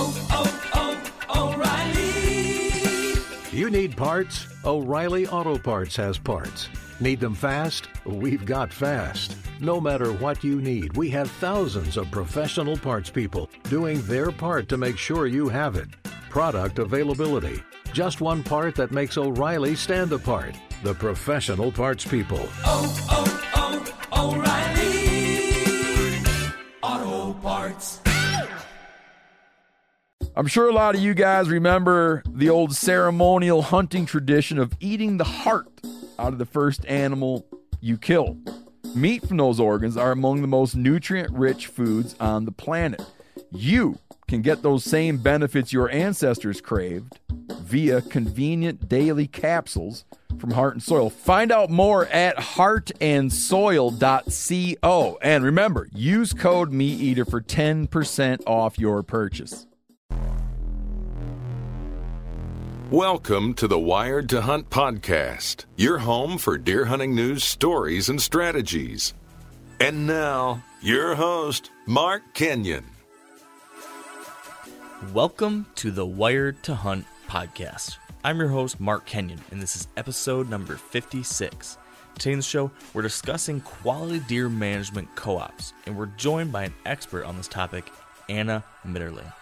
O'Reilly. You need parts? O'Reilly Auto Parts has parts. Need them fast? We've got fast. No matter what you need, we have thousands of professional parts people doing their part to make sure you have it. Product availability. Just one part that makes O'Reilly stand apart. The professional parts people. O'Reilly Auto Parts. I'm sure a lot of you guys remember the old ceremonial hunting tradition of eating the heart out of the first animal you kill. Meat from those organs are among the most nutrient-rich foods on the planet. You can get those same benefits your ancestors craved via convenient daily capsules from Heart and Soil. Find out more at heartandsoil.co. And remember, use code MeatEater for 10% off your purchase. Welcome to the Wired to Hunt podcast, your home for deer hunting news, stories, and strategies. And now, your host, Mark Kenyon. Welcome to the Wired to Hunt podcast. I'm your host, Mark Kenyon, and this is episode number 56. Today in the show, we're discussing quality deer management co-ops, and we're joined by an expert on this topic, Anna Mitterling.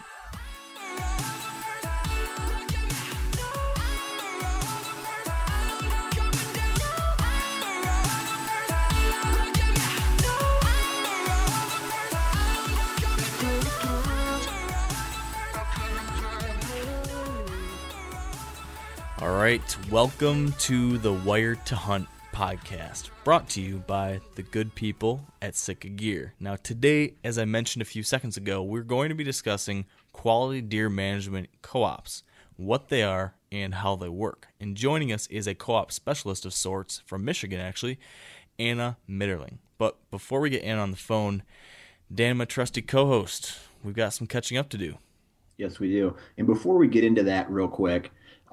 All right, welcome to the Wired to Hunt podcast, brought to you by the good people at Sitka Gear. Now today, as I mentioned a few seconds ago, we're going to be discussing quality deer management co-ops, what they are and how they work. And joining us is a co-op specialist of sorts from Michigan, actually, Anna Mitterling. But before we get Anna on the phone, Dan, my trusty co-host, we've got some catching up to do. Yes, we do. And before we get into that real quick,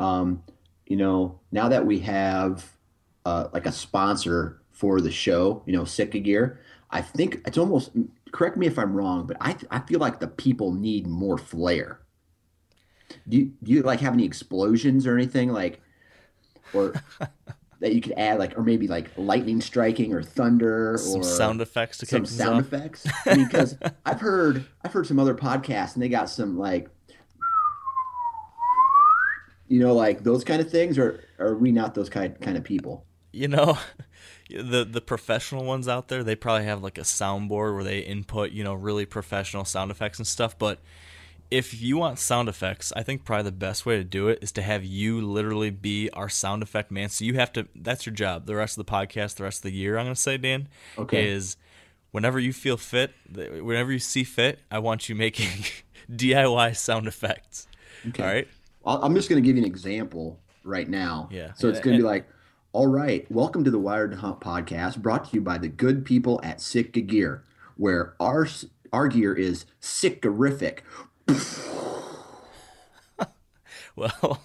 now that we have like a sponsor for the show, Sitka Gear, I think it's almost, correct me if I'm wrong, but I feel like the people need more flair. Do you like have any explosions or anything or that you could add, or maybe like lightning striking or thunder some or sound effects to kick some sound off. effects? I mean, because I've heard some other podcasts and they got some those kind of things, or are we not those kind of people? The professional ones out there, they probably have like a soundboard where they input, really professional sound effects and stuff. But if you want sound effects, I think probably the best way to do it is to have you literally be our sound effect man. So you have to, that's your job. The rest of the podcast, the rest of the year, I'm going to say, Dan, is whenever you feel fit, whenever you see fit, I want you making DIY sound effects. Okay. All right. I'm just going to give you an example right now. Yeah. So it's going to be like, all right, welcome to the Wired to Hunt podcast, brought to you by the good people at Sitka Gear, where our gear is Sitka-rific. Well,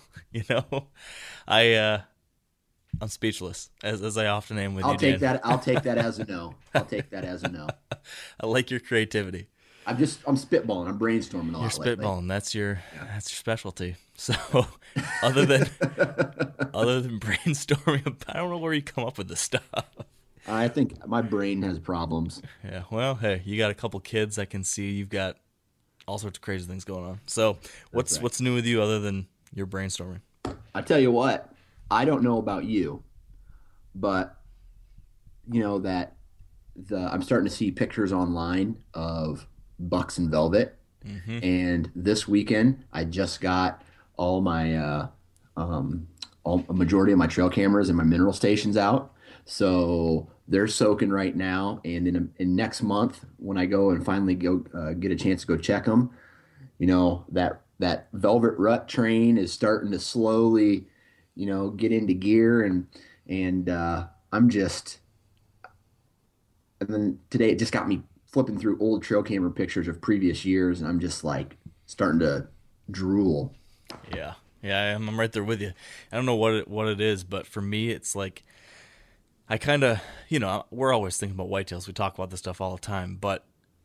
I'm speechless, as I often am with you, Dan. I'll take that as a no. I'll take that as a no. I like your creativity. I'm spitballing. I'm brainstorming a lot. You're spitballing. That's your specialty. So, other than brainstorming, I don't know where you come up with this stuff. I think my brain has problems. Yeah. Well, hey, you got a couple kids. I can see you've got all sorts of crazy things going on. So, what's new with you other than your brainstorming? I tell you what, I don't know about you, but that I'm starting to see pictures online of bucks and velvet. Mm-hmm. And this weekend I just got all my a majority of my trail cameras and my mineral stations out, so they're soaking right now. And in next month, when I go and finally go get a chance to go check them, that velvet rut train is starting to slowly get into gear, and I'm just, and then today it just got me flipping through old trail camera pictures of previous years, and I'm just starting to drool. Yeah, I'm right there with you. I don't know what it is, but for me, it's like I kind of, we're always thinking about whitetails. We talk about this stuff all the time, but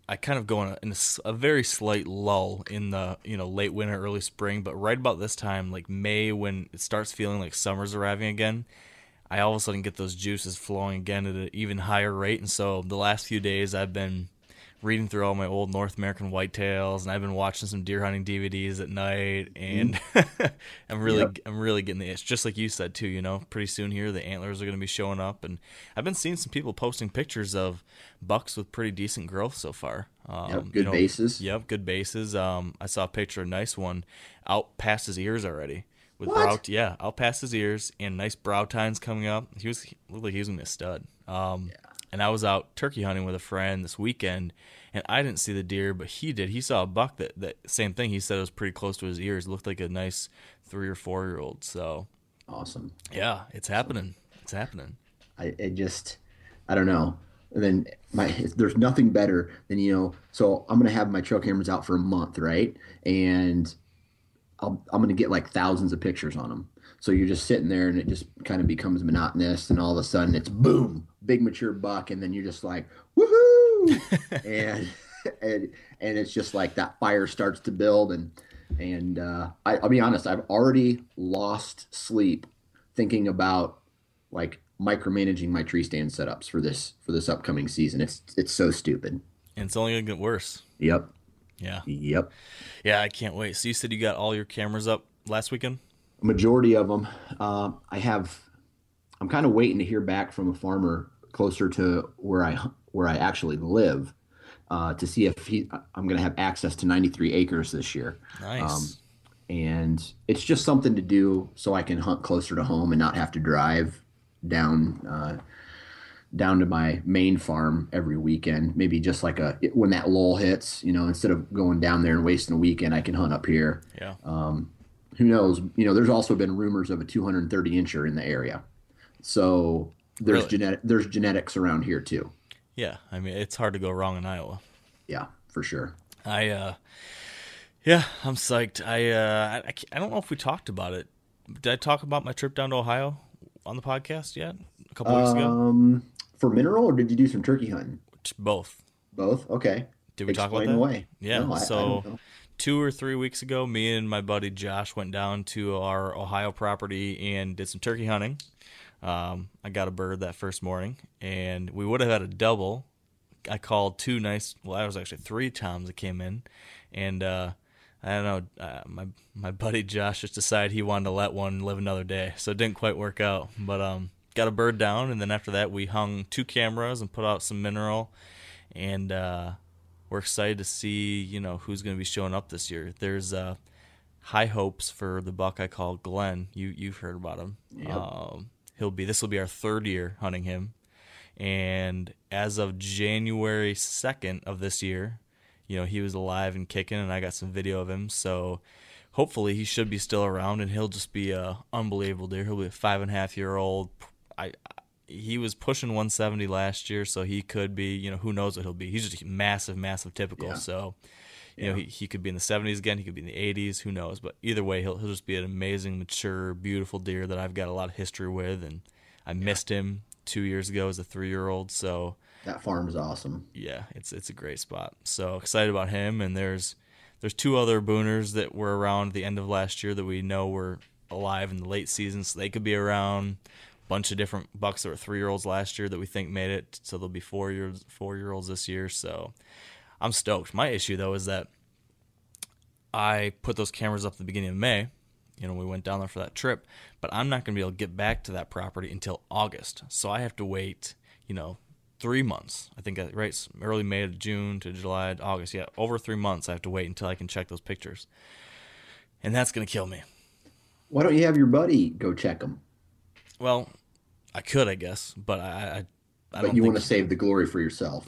I kind of go in a very slight lull in the late winter, early spring, but right about this time, like May, when it starts feeling like summer's arriving again, I all of a sudden get those juices flowing again at an even higher rate. And so the last few days I've been reading through all my old North American whitetails, and I've been watching some deer hunting DVDs at night, and I'm really getting the itch. Just like you said too, pretty soon here the antlers are going to be showing up, and I've been seeing some people posting pictures of bucks with pretty decent growth so far. Good bases. Yep, good bases. I saw a picture, a nice one, out past his ears already. With What? out past his ears, and nice brow tines coming up. He looked like he was gonna be a stud. And I was out turkey hunting with a friend this weekend, and I didn't see the deer, but he did. He saw a buck that same thing. He said it was pretty close to his ears. It looked like a nice 3 or 4 year old. So Awesome. yeah, it's happening. It's happening. I don't know. And then there's nothing better than, so I'm going to have my trail cameras out for a month, right? And I'm going to get like thousands of pictures on them. So you're just sitting there and it just kind of becomes monotonous, and all of a sudden it's boom, big mature buck. And then you're just like, woohoo. and it's just like that fire starts to build. And I'll be honest, I've already lost sleep thinking about like micromanaging my tree stand setups for this upcoming season. It's so stupid. And it's only gonna get worse. Yep. Yeah. Yep. Yeah, I can't wait. So you said you got all your cameras up last weekend? Majority of them. I'm kind of waiting to hear back from a farmer closer to where I actually live, to see if I'm going to have access to 93 acres this year. Nice. And it's just something to do so I can hunt closer to home and not have to drive down to my main farm every weekend. Maybe just like when that lull hits, instead of going down there and wasting a weekend, I can hunt up here. Yeah. Who knows? There's also been rumors of a 230 incher in the area. So there's Really? there's genetics around here too. Yeah. I mean, it's hard to go wrong in Iowa. Yeah, for sure. I'm psyched. I don't know if we talked about it. Did I talk about my trip down to Ohio on the podcast yet? A couple weeks ago? For mineral, or did you do some turkey hunting? Both. Both? Okay. Did we talk about Explain that? away. Yeah. No, I don't know. 2 or 3 weeks ago, me and my buddy Josh went down to our Ohio property and did some turkey hunting. I got a bird that first morning, and we would have had a double. I called I was actually 3 toms that came in, and I don't know, my buddy Josh just decided he wanted to let one live another day, so it didn't quite work out. But got a bird down, and then after that we hung 2 cameras and put out some mineral, and we're excited to see who's going to be showing up this year. There's high hopes for the buck I call Glenn. You've heard about him. Yep. This will be our 3rd year hunting him, and as of January 2nd of this year, he was alive and kicking, and I got some video of him. So hopefully he should be still around, and he'll just be a unbelievable deer. He'll be a 5.5-year-old. He was pushing 170 last year, so he could be, who knows what he'll be. He's just massive, typical. Yeah. So, he could be in the 70s again. He could be in the 80s. Who knows? But either way, he'll just be an amazing, mature, beautiful deer that I've got a lot of history with, and I missed him 2 years ago as a 3-year-old. So That farm is awesome. yeah, it's a great spot. So excited about him. And there's 2 other booners that were around the end of last year that we know were alive in the late season, so they could be around. Bunch of different bucks that were 3-year-olds last year that we think made it, so they'll be 4-year-olds this year. So I'm stoked. My issue though is that I put those cameras up at the beginning of May. We went down there for that trip, but I'm not going to be able to get back to that property until August. So I have to wait, 3 months. I think right, early May to June to July to August. Yeah, over 3 months I have to wait until I can check those pictures, and that's going to kill me. Why don't you have your buddy go check them? Well, I could, I guess, but I But don't you think want to save the glory for yourself.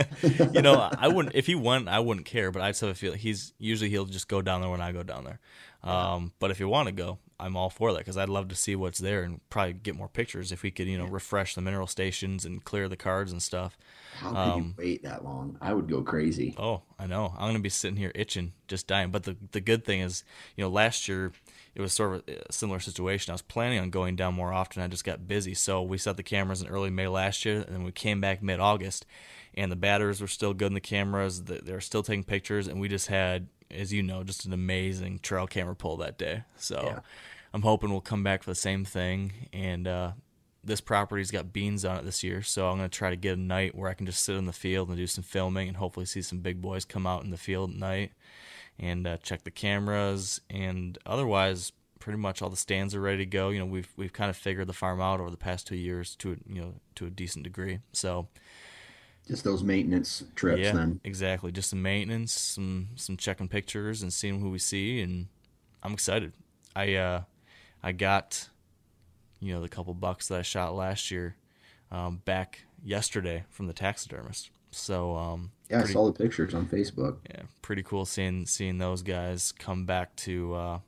I wouldn't. If he won, I wouldn't care. But I just have a feeling he'll just go down there when I go down there. But if you want to go, I'm all for that because I'd love to see what's there and probably get more pictures if we could, refresh the mineral stations and clear the cards and stuff. How could you wait that long? I would go crazy. Oh, I know. I'm going to be sitting here itching, just dying. But the good thing is, last year it was sort of a similar situation. I was planning on going down more often. I just got busy. So we set the cameras in early May last year, and then we came back mid-August, and the batters were still good in the cameras. They were still taking pictures, and we just had, as you know, just an amazing trail camera pull that day. So Yeah. I'm hoping we'll come back for the same thing. And this property's got beans on it this year, so I'm going to try to get a night where I can just sit in the field and do some filming and hopefully see some big boys come out in the field at night and check the cameras. And otherwise, pretty much all the stands are ready to go. We've kind of figured the farm out over the past 2 years to a decent degree. So Just those maintenance trips yeah, then. exactly. Just some maintenance, some checking pictures and seeing who we see, and I'm excited. I got the couple bucks that I shot last year back yesterday from the taxidermist. So Yeah, I saw the pictures on Facebook. yeah, pretty cool seeing those guys come back to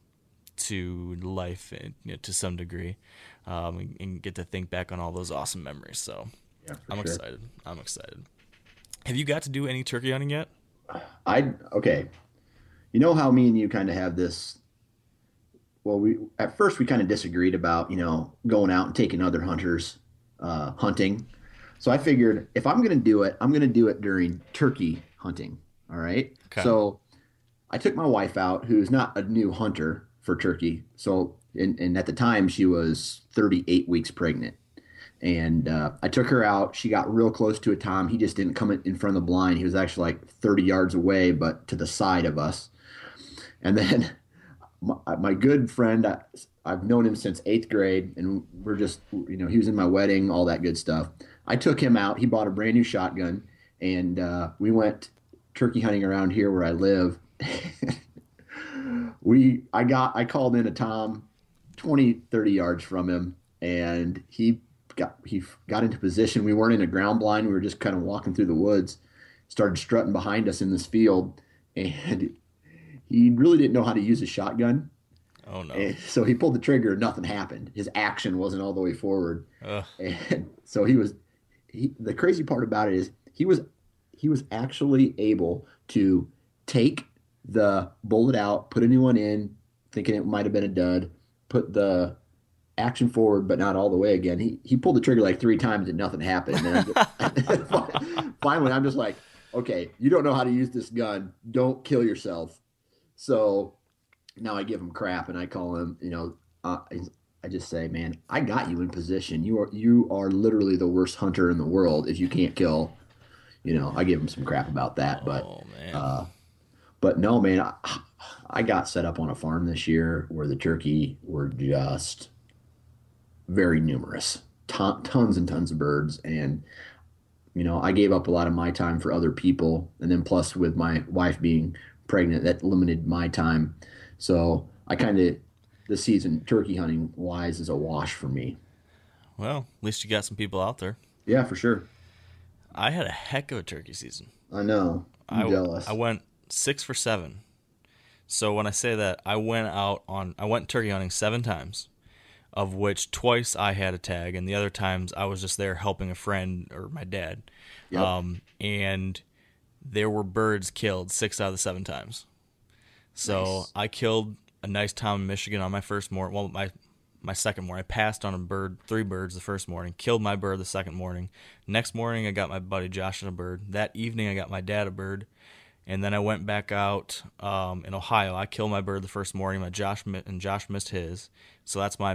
life to some degree, and get to think back on all those awesome memories. So Yeah, for I'm sure. excited. I'm excited. Have you got to do any turkey hunting yet? Okay. You know how me and you kind of have this. Well, we at first we kind of disagreed about going out and taking other hunters hunting. So I figured if I'm going to do it, I'm going to do it during turkey hunting. All right. Okay. So I took my wife out, who's not a new hunter for turkey. So and at the time she was 38 weeks pregnant. And I took her out. She got real close to a tom. He just didn't come in front of the blind. He was actually like 30 yards away, but to the side of us. And then my good friend, I've known him since 8th grade, and we're just, he was in my wedding, all that good stuff. I took him out. He bought a brand new shotgun, and we went turkey hunting around here where I live. I called in a tom 20, 30 yards from him, and he got into position. We weren't in a ground blind. We were just kind of walking through the woods, started strutting behind us in this field, and he really didn't know how to use a shotgun. Oh no! And so he pulled the trigger and nothing happened. His action wasn't all the way forward. Ugh. And so the crazy part about it is he was actually able to take the bullet out, put a new one in, thinking it might have been a dud, put the action forward, but not all the way again. He pulled the trigger like 3 times and nothing happened. And finally, I'm just like, okay, you don't know how to use this gun. Don't kill yourself. So now I give him crap and I call him, I just say, man, I got you in position. You are literally the worst hunter in the world if you can't kill. I give him some crap about that, Oh man! but no, man, I got set up on a farm this year where the turkey were just very numerous, tons and tons of birds. And, I gave up a lot of my time for other people. And then plus with my wife being pregnant, that limited my time. So the season turkey hunting wise is a wash for me. Well, at least you got some people out there. Yeah, for sure. I had a heck of a turkey season. I know. I'm jealous. I went 6 for 7. So when I say that, I went turkey hunting 7 times, of which twice I had a tag, and the other times I was just there helping a friend or my dad. Yep. And there were birds killed 6 out of the 7 times. So Nice. I killed a nice tom in Michigan on my first morning. Well, my second morning. I passed on 3 birds the first morning, killed my bird the second morning. Next morning, I got my buddy Josh a bird. That evening, I got my dad a bird. And then I went back out in Ohio. I killed my bird the first morning. Josh missed his. So that's my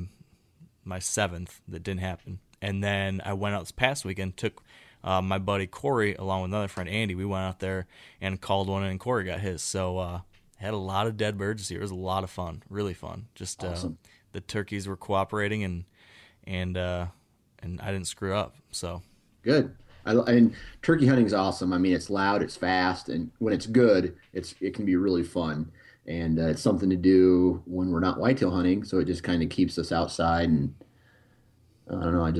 7th that didn't happen. And then I went out this past weekend, took my buddy Corey along with another friend Andy. We went out there and called one in, and Corey got his. So had a lot of dead birds this year. It was a lot of fun, really fun. Just Awesome. The turkeys were cooperating, and I didn't screw up. So Good. And turkey hunting is awesome. I mean, it's loud, it's fast, and when it's good, it can be really fun. And it's something to do when we're not whitetail hunting, so it just kind of keeps us outside. And I don't know, I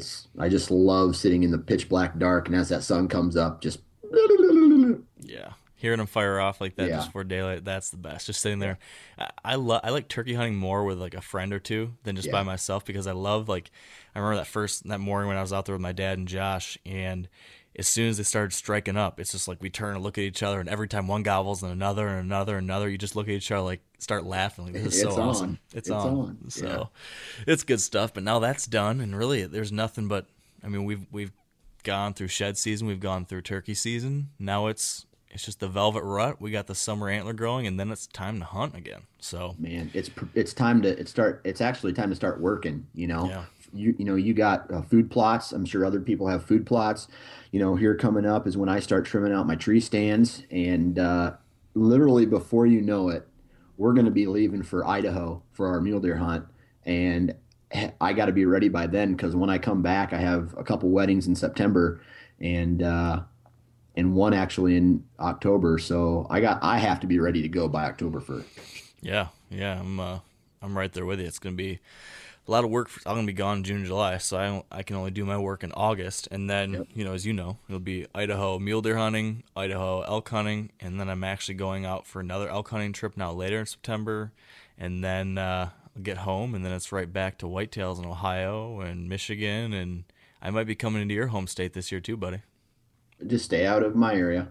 just love sitting in the pitch black dark, and as that sun comes up, just yeah, Hearing them fire off like that Yeah. just before daylight, that's the best. Just sitting there. I like turkey hunting more with like a friend or two than just by myself, because I love, like, I remember that morning when I was out there with my dad and Josh, and as soon as they started striking up, it's just like we turn and look at each other, and every time one gobbles and another and another and another, you just look at each other, like, start laughing. Like, this is so awesome. It's on. So it's good stuff. But now that's done, and really there's nothing but, I mean, we've gone through shed season, we've gone through turkey season. Now it's just the velvet rut. We got the summer antler growing, and then it's time to hunt again. So Man, it's time to start. It's actually time to start working. Yeah. You got food plots. I'm sure other people have food plots. Here coming up is when I start trimming out my tree stands, and literally before you know it, we're going to be leaving for Idaho for our mule deer hunt, and I got to be ready by then, because when I come back, I have a couple weddings in September, and one actually in October. So I have to be ready to go by October 1st. Yeah, I'm right there with you. It's going to be a lot of work. I'm going to be gone in June and July, so I can only do my work in August. And then, as you know, it'll be Idaho mule deer hunting, Idaho elk hunting, and then I'm actually going out for another elk hunting trip now later in September. And then I'll get home, and then it's right back to whitetails in Ohio and Michigan. And I might be coming into your home state this year too, buddy. Just stay out of my area.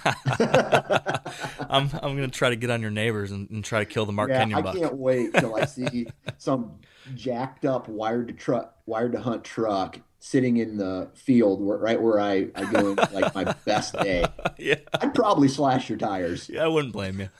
I'm going to try to get on your neighbors and try to kill the Mark Kenyon buck. I can't wait till I see some jacked up wired to hunt truck sitting in the field right where I go in like my best day. Yeah. I'd probably slash your tires. Yeah, I wouldn't blame you.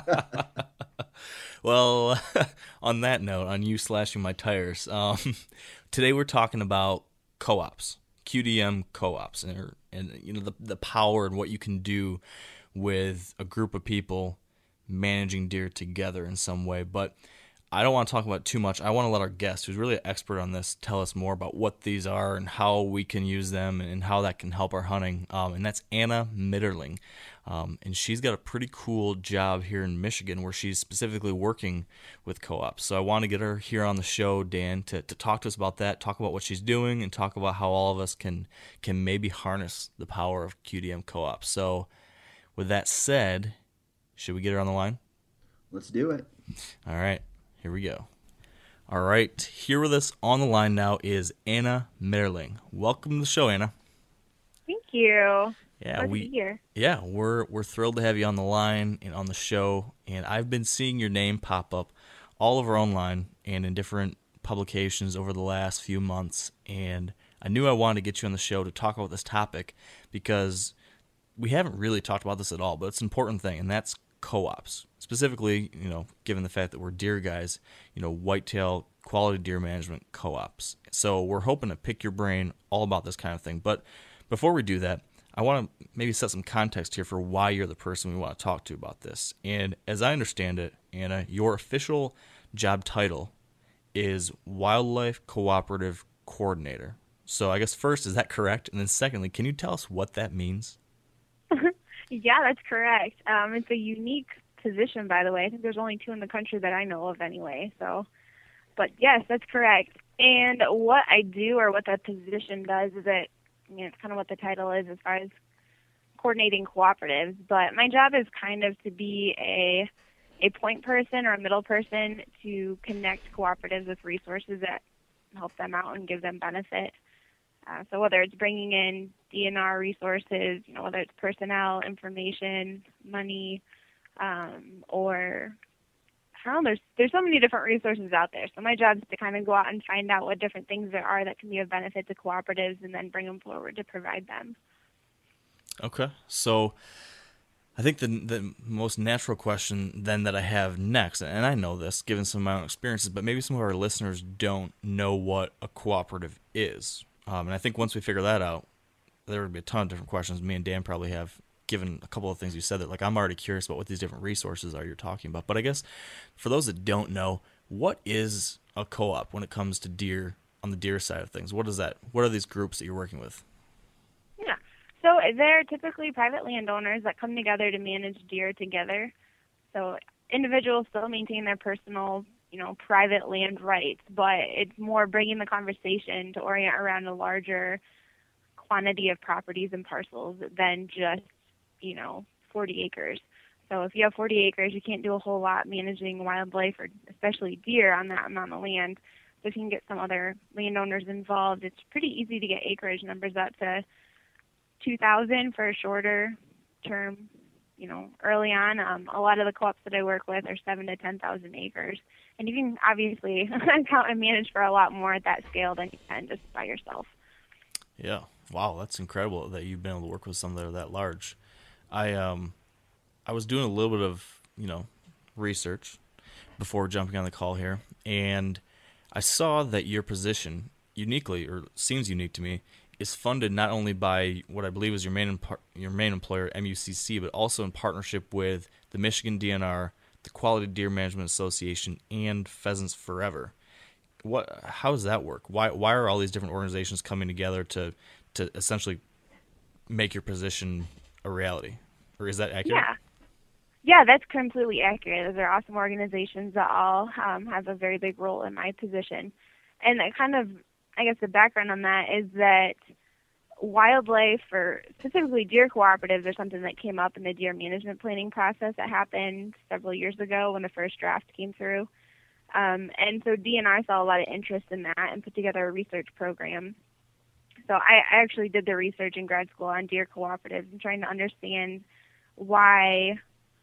Well, on that note, on you slashing my tires, today we're talking about co-ops, QDM co-ops, and the power and what you can do with a group of people managing deer together in some way. But I don't want to talk about it too much. I want to let our guest, who's really an expert on this, tell us more about what these are and how we can use them and how that can help our hunting. And that's Anna Mitterling. And she's got a pretty cool job here in Michigan where she's specifically working with co-ops. So I want to get her here on the show, Dan, to talk to us about that, talk about what she's doing, and talk about how all of us can maybe harness the power of QDM co-ops. So with that said, should we get her on the line? Let's do it. All right. Here we go. All right, here with us on the line now is Anna Mitterling. Welcome to the show, Anna. Thank you. Yeah, Glad to be here. Yeah, we're thrilled to have you on the line and on the show. And I've been seeing your name pop up all over online and in different publications over the last few months. And I knew I wanted to get you on the show to talk about this topic because we haven't really talked about this at all, but it's an important thing, and that's co-ops. Specifically, given the fact that we're deer guys, whitetail quality deer management co-ops. So we're hoping to pick your brain all about this kind of thing. But before we do that, I want to maybe set some context here for why you're the person we want to talk to about this. And as I understand it, Anna, your official job title is Wildlife Cooperative Coordinator. So I guess first, is that correct? And then secondly, can you tell us what that means? Yeah, that's correct. It's a unique position, by the way. I think there's only two in the country that I know of anyway. So, but yes, that's correct. And what I do, or what that position does, is it's kind of what the title is as far as coordinating cooperatives. But my job is kind of to be a point person or a middle person to connect cooperatives with resources that help them out and give them benefit. So whether it's bringing in DNR resources, whether it's personnel, information, money, or I don't know, there's so many different resources out there. So my job is to kind of go out and find out what different things there are that can be of benefit to cooperatives and then bring them forward to provide them. Okay. So I think the most natural question then that I have next, and I know this given some of my own experiences, but maybe some of our listeners don't know what a cooperative is. And I think once we figure that out, there would be a ton of different questions me and Dan probably have, given a couple of things you said that, like, I'm already curious about what these different resources are you're talking about. But I guess for those that don't know, what is a co-op when it comes to deer, on the deer side of things? What is that? What are these groups that you're working with? Yeah. So they're typically private landowners that come together to manage deer together. So individuals still maintain their personal, private land rights, but it's more bringing the conversation to orient around a larger quantity of properties and parcels than just, 40 acres. So if you have 40 acres, you can't do a whole lot managing wildlife, or especially deer, on that amount of land. So if you can get some other landowners involved, it's pretty easy to get acreage numbers up to 2,000 for a shorter term. Early on, a lot of the co-ops that I work with are 7,000 to 10,000 acres. And you can obviously count and manage for a lot more at that scale than you can just by yourself. Yeah. Wow, that's incredible that you've been able to work with some that are that large. I was doing a little bit of, research before jumping on the call here, and I saw that your position uniquely, or seems unique to me, is funded not only by what I believe is your main employer, MUCC, but also in partnership with the Michigan DNR, the Quality Deer Management Association, and Pheasants Forever. How does that work? Why are all these different organizations coming together to essentially make your position a reality? Or is that accurate? Yeah, that's completely accurate. Those are awesome organizations that all have a very big role in my position. And that kind of, I guess the background on that is that wildlife, or specifically deer cooperatives, are something that came up in the deer management planning process that happened several years ago when the first draft came through. And so DNR saw a lot of interest in that and put together a research program. So I actually did the research in grad school on deer cooperatives and trying to understand why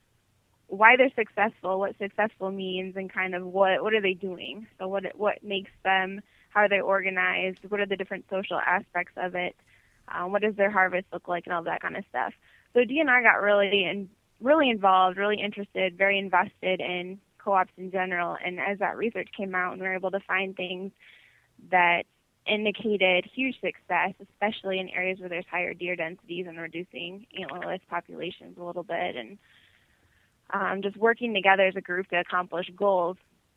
they're successful, what successful means, and kind of what are they doing. So what makes them, how are they organized, what are the different social aspects of it, what does their harvest look like, and all that kind of stuff. So DNR got really involved, really interested, very invested in co-ops in general. And as that research came out, and we were able to find things that indicated huge success, especially in areas where there's higher deer densities and reducing antlerless populations a little bit, and just working together as a group to accomplish goals.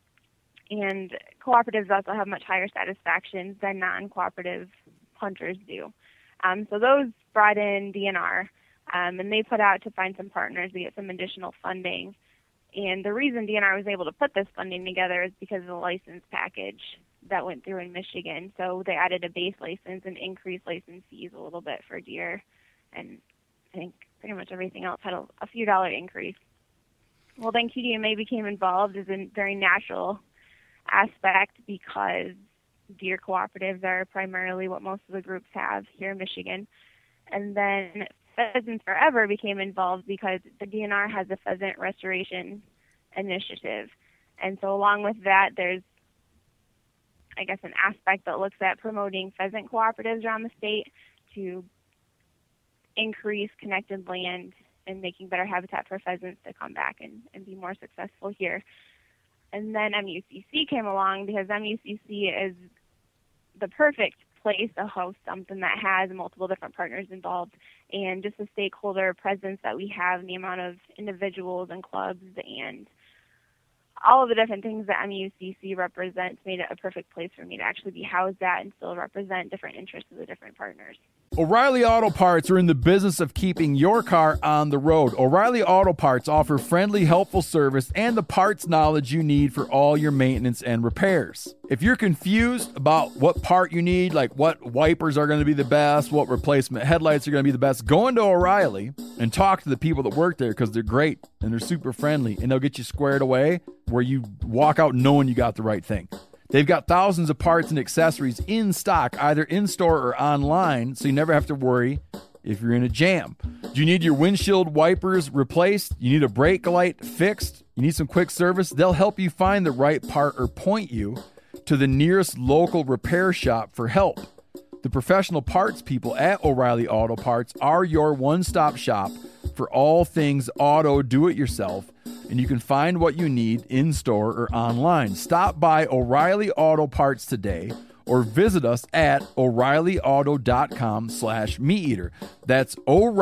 And cooperatives also have much higher satisfaction than non-cooperative hunters do. So those brought in DNR, and they put out to find some partners to get some additional funding. And the reason DNR was able to put this funding together is because of the license package that went through in Michigan. So they added a base license and increased license fees a little bit for deer. And I think pretty much everything else had a few dollar increase. Well, then QDMA became involved as a very natural aspect because deer cooperatives are primarily what most of the groups have here in Michigan. And then Pheasants Forever became involved because the DNR has a pheasant restoration initiative. And so along with that, there's, I guess, an aspect that looks at promoting pheasant cooperatives around the state to increase connected land and making better habitat for pheasants to come back and be more successful here. And then MUCC came along because MUCC is the perfect place to host something that has multiple different partners involved, and just the stakeholder presence that we have and the amount of individuals and clubs and all of the different things that MUCC represents made it a perfect place for me to actually be housed at and still represent different interests of the different partners. O'Reilly Auto Parts are in the business of keeping your car on the road. O'Reilly Auto Parts offer friendly, helpful service and the parts knowledge you need for all your maintenance and repairs. If you're confused about what part you need, like what wipers are going to be the best, what replacement headlights are going to be the best, go into O'Reilly and talk to the people that work there, because they're great and they're super friendly, and they'll get you squared away where you walk out knowing you got the right thing. They've got thousands of parts and accessories in stock, either in-store or online, so you never have to worry if you're in a jam. Do you need your windshield wipers replaced? You need a brake light fixed? You need some quick service? They'll help you find the right part or point you to the nearest local repair shop for help. The professional parts people at O'Reilly Auto Parts are your one-stop shop for all things auto do-it-yourself, and you can find what you need in-store or online. Stop by O'Reilly Auto Parts today or visit us at O'ReillyAuto.com/MeatEater. That's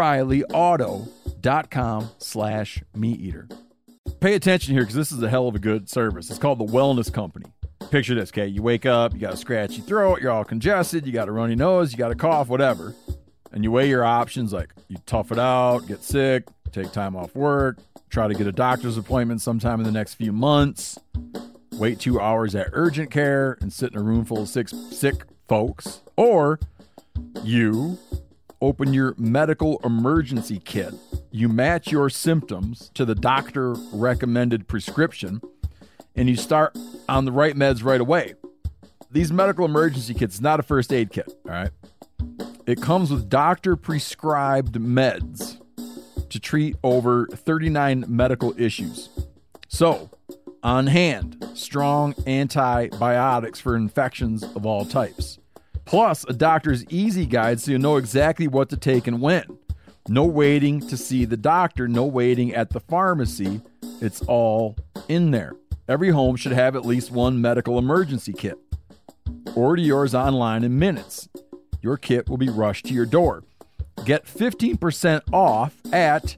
O'ReillyAuto.com/MeatEater. Pay attention here, because this is a hell of a good service. It's called the Wellness Company. Picture this, okay? You wake up, you got a scratchy throat, you're all congested, you got a runny nose, you got a cough, whatever. And you weigh your options, like you tough it out, get sick, take time off work, try to get a doctor's appointment sometime in the next few months, wait 2 hours at urgent care and sit in a room full of sick folks, or you open your medical emergency kit. You match your symptoms to the doctor recommended prescription, and you start on the right meds right away. These medical emergency kits, not a first aid kit, all right? It comes with doctor prescribed meds to treat over 39 medical issues. So, on hand, strong antibiotics for infections of all types. Plus, a doctor's easy guide so you know exactly what to take and when. No waiting to see the doctor, no waiting at the pharmacy. It's all in there. Every home should have at least one medical emergency kit. Order yours online in minutes. Your kit will be rushed to your door. Get 15% off at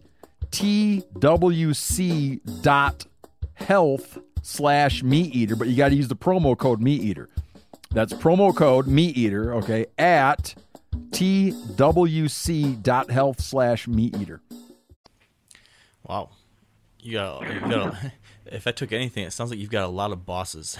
twc.health/meateater, but you got to use the promo code meateater. That's promo code meateater, okay, at twc.health/meateater. Wow. You got if I took anything, it sounds like you've got a lot of bosses.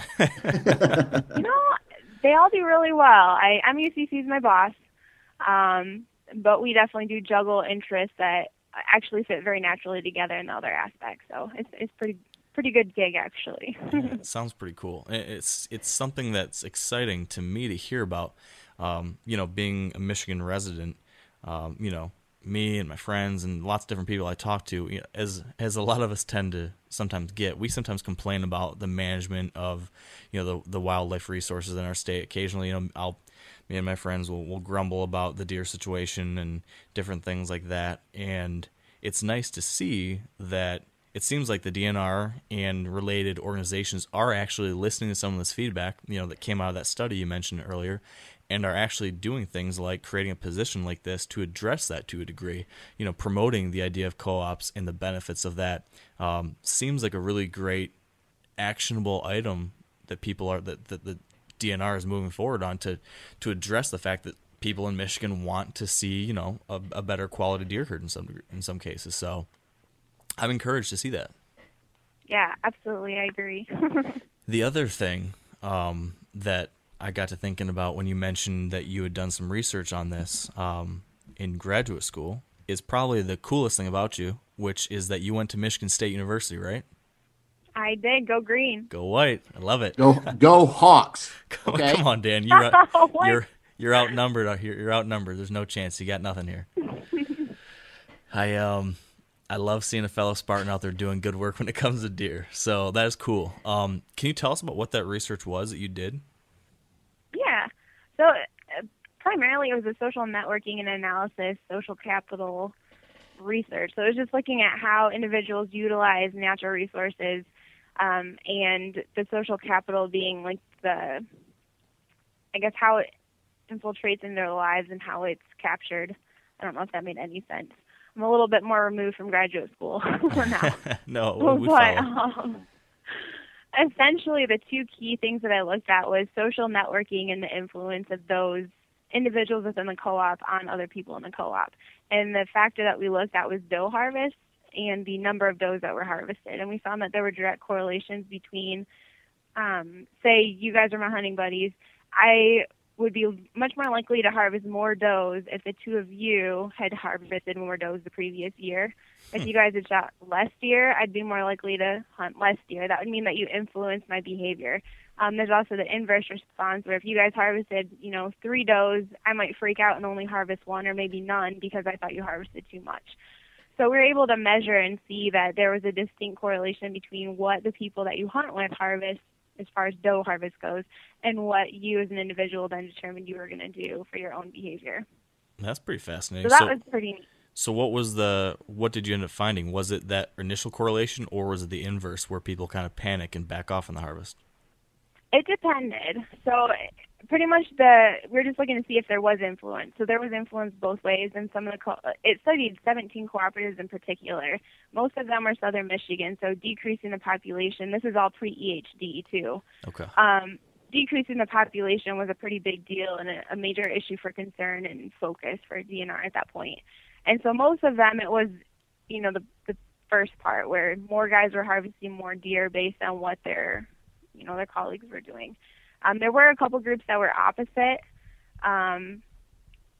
They all do really well. MUCC is my boss, but we definitely do juggle interests that actually fit very naturally together in the other aspects. So it's pretty good gig, actually. It sounds pretty cool. It's something that's exciting to me to hear about. Being a Michigan resident, me and my friends and lots of different people I talk to, as a lot of us tend to sometimes get, we sometimes complain about the management of, the wildlife resources in our state. Occasionally, me and my friends will grumble about the deer situation and different things like that. And it's nice to see that it seems like the DNR and related organizations are actually listening to some of this feedback, that came out of that study you mentioned earlier, and are actually doing things like creating a position like this to address that to a degree, promoting the idea of co-ops and the benefits of that. Seems like a really great actionable item that that the DNR is moving forward on to address the fact that people in Michigan want to see, a better quality deer herd in some cases. So I'm encouraged to see that. Yeah, absolutely. I agree. The other thing that I got to thinking about when you mentioned that you had done some research on this in graduate school is probably the coolest thing about you, which is that you went to Michigan State University, right? I did. Go green. Go white. I love it. Go Hawks. Okay? Come on, Dan. You're outnumbered out here. You're outnumbered. There's no chance. You got nothing here. I love seeing a fellow Spartan out there doing good work when it comes to deer. So that is cool. Can you tell us about what that research was that you did? Yeah. So primarily it was a social networking and analysis, social capital research. So it was just looking at how individuals utilize natural resources, and the social capital being like how it infiltrates in their lives and how it's captured. I don't know if that made any sense. I'm a little bit more removed from graduate school now. No, we follow. Essentially, the two key things that I looked at was social networking and the influence of those individuals within the co-op on other people in the co-op. And the factor that we looked at was doe harvest and the number of does that were harvested. And we found that there were direct correlations between, say, you guys are my hunting buddies. I would be much more likely to harvest more does if the two of you had harvested more does the previous year. If you guys had shot less deer, I'd be more likely to hunt less deer. That would mean that you influence my behavior. There's also the inverse response where if you guys harvested, 3 does, I might freak out and only harvest 1 or maybe none because I thought you harvested too much. So we were able to measure and see that there was a distinct correlation between what the people that you hunt with harvest as far as doe harvest goes and what you as an individual then determined you were going to do for your own behavior. That's pretty fascinating. So that was pretty neat. So what did you end up finding? Was it that initial correlation or was it the inverse where people kind of panic and back off in the harvest? It depended. So pretty much we're just looking to see if there was influence. So there was influence both ways, and it studied 17 cooperatives in particular. Most of them were southern Michigan, so decreasing the population. This is all pre-EHD too. Okay. Decreasing the population was a pretty big deal and a major issue for concern and focus for DNR at that point. And so most of them, it was, the first part where more guys were harvesting more deer based on what their colleagues were doing. There were a couple groups that were opposite.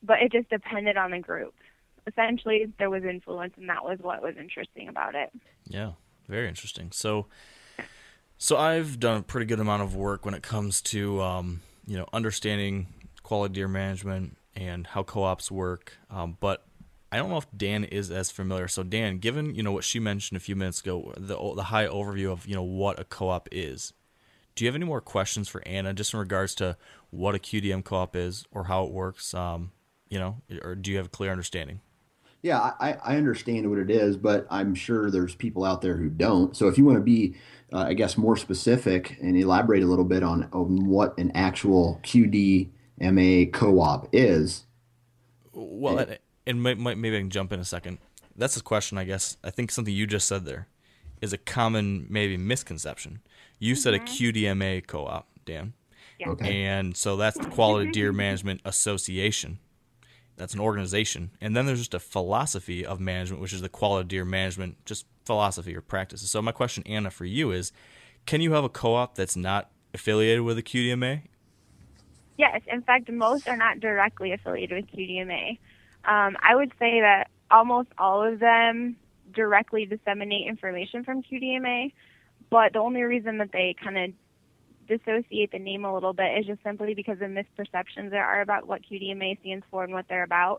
but it just depended on the group. Essentially, there was influence, and that was what was interesting about it. Yeah, very interesting. So I've done a pretty good amount of work when it comes to understanding quality deer management and how co-ops work, but I don't know if Dan is as familiar. So Dan, given what she mentioned a few minutes ago, the high overview of what a co-op is, do you have any more questions for Anna just in regards to what a QDM co-op is or how it works? Or do you have a clear understanding? Yeah, I understand what it is, but I'm sure there's people out there who don't. So if you want to be, I guess, more specific and elaborate a little bit on what an actual QDMA co-op is. Well, and maybe I can jump in a second. That's a question, I guess. I think something you just said there is a common maybe misconception. You said a QDMA co-op, Dan. Yeah. Okay. And so that's the Quality Deer Management Association. That's an organization. And then there's just a philosophy of management, which is the Quality Deer Management, just philosophy or practices. So my question, Anna, for you is, can you have a co-op that's not affiliated with a QDMA? Yes. In fact, most are not directly affiliated with QDMA. I would say that almost all of them directly disseminate information from QDMA, but the only reason that they kind of dissociate the name a little bit is just simply because of misperceptions there are about what QDMA stands for and what they're about.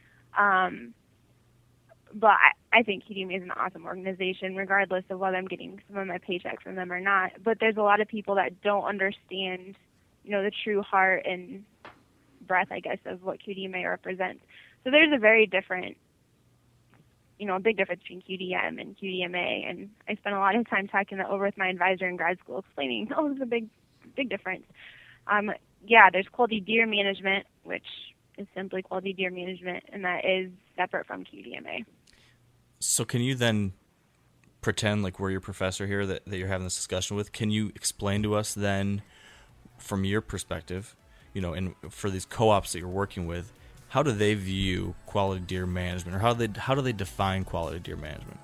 But I think QDMA is an awesome organization, regardless of whether I'm getting some of my paycheck from them or not. But there's a lot of people that don't understand, the true heart and breadth, I guess, of what QDMA represents. So there's a very different, a big difference between QDM and QDMA, and I spent a lot of time talking that over with my advisor in grad school, explaining, there's a big difference. There's quality deer management, which is simply quality deer management, and that is separate from QDMA. So can you then pretend like we're your professor here that you're having this discussion with? Can you explain to us then, from your perspective, and for these co-ops that you're working with, how do they view quality deer management, or how do they define quality deer management?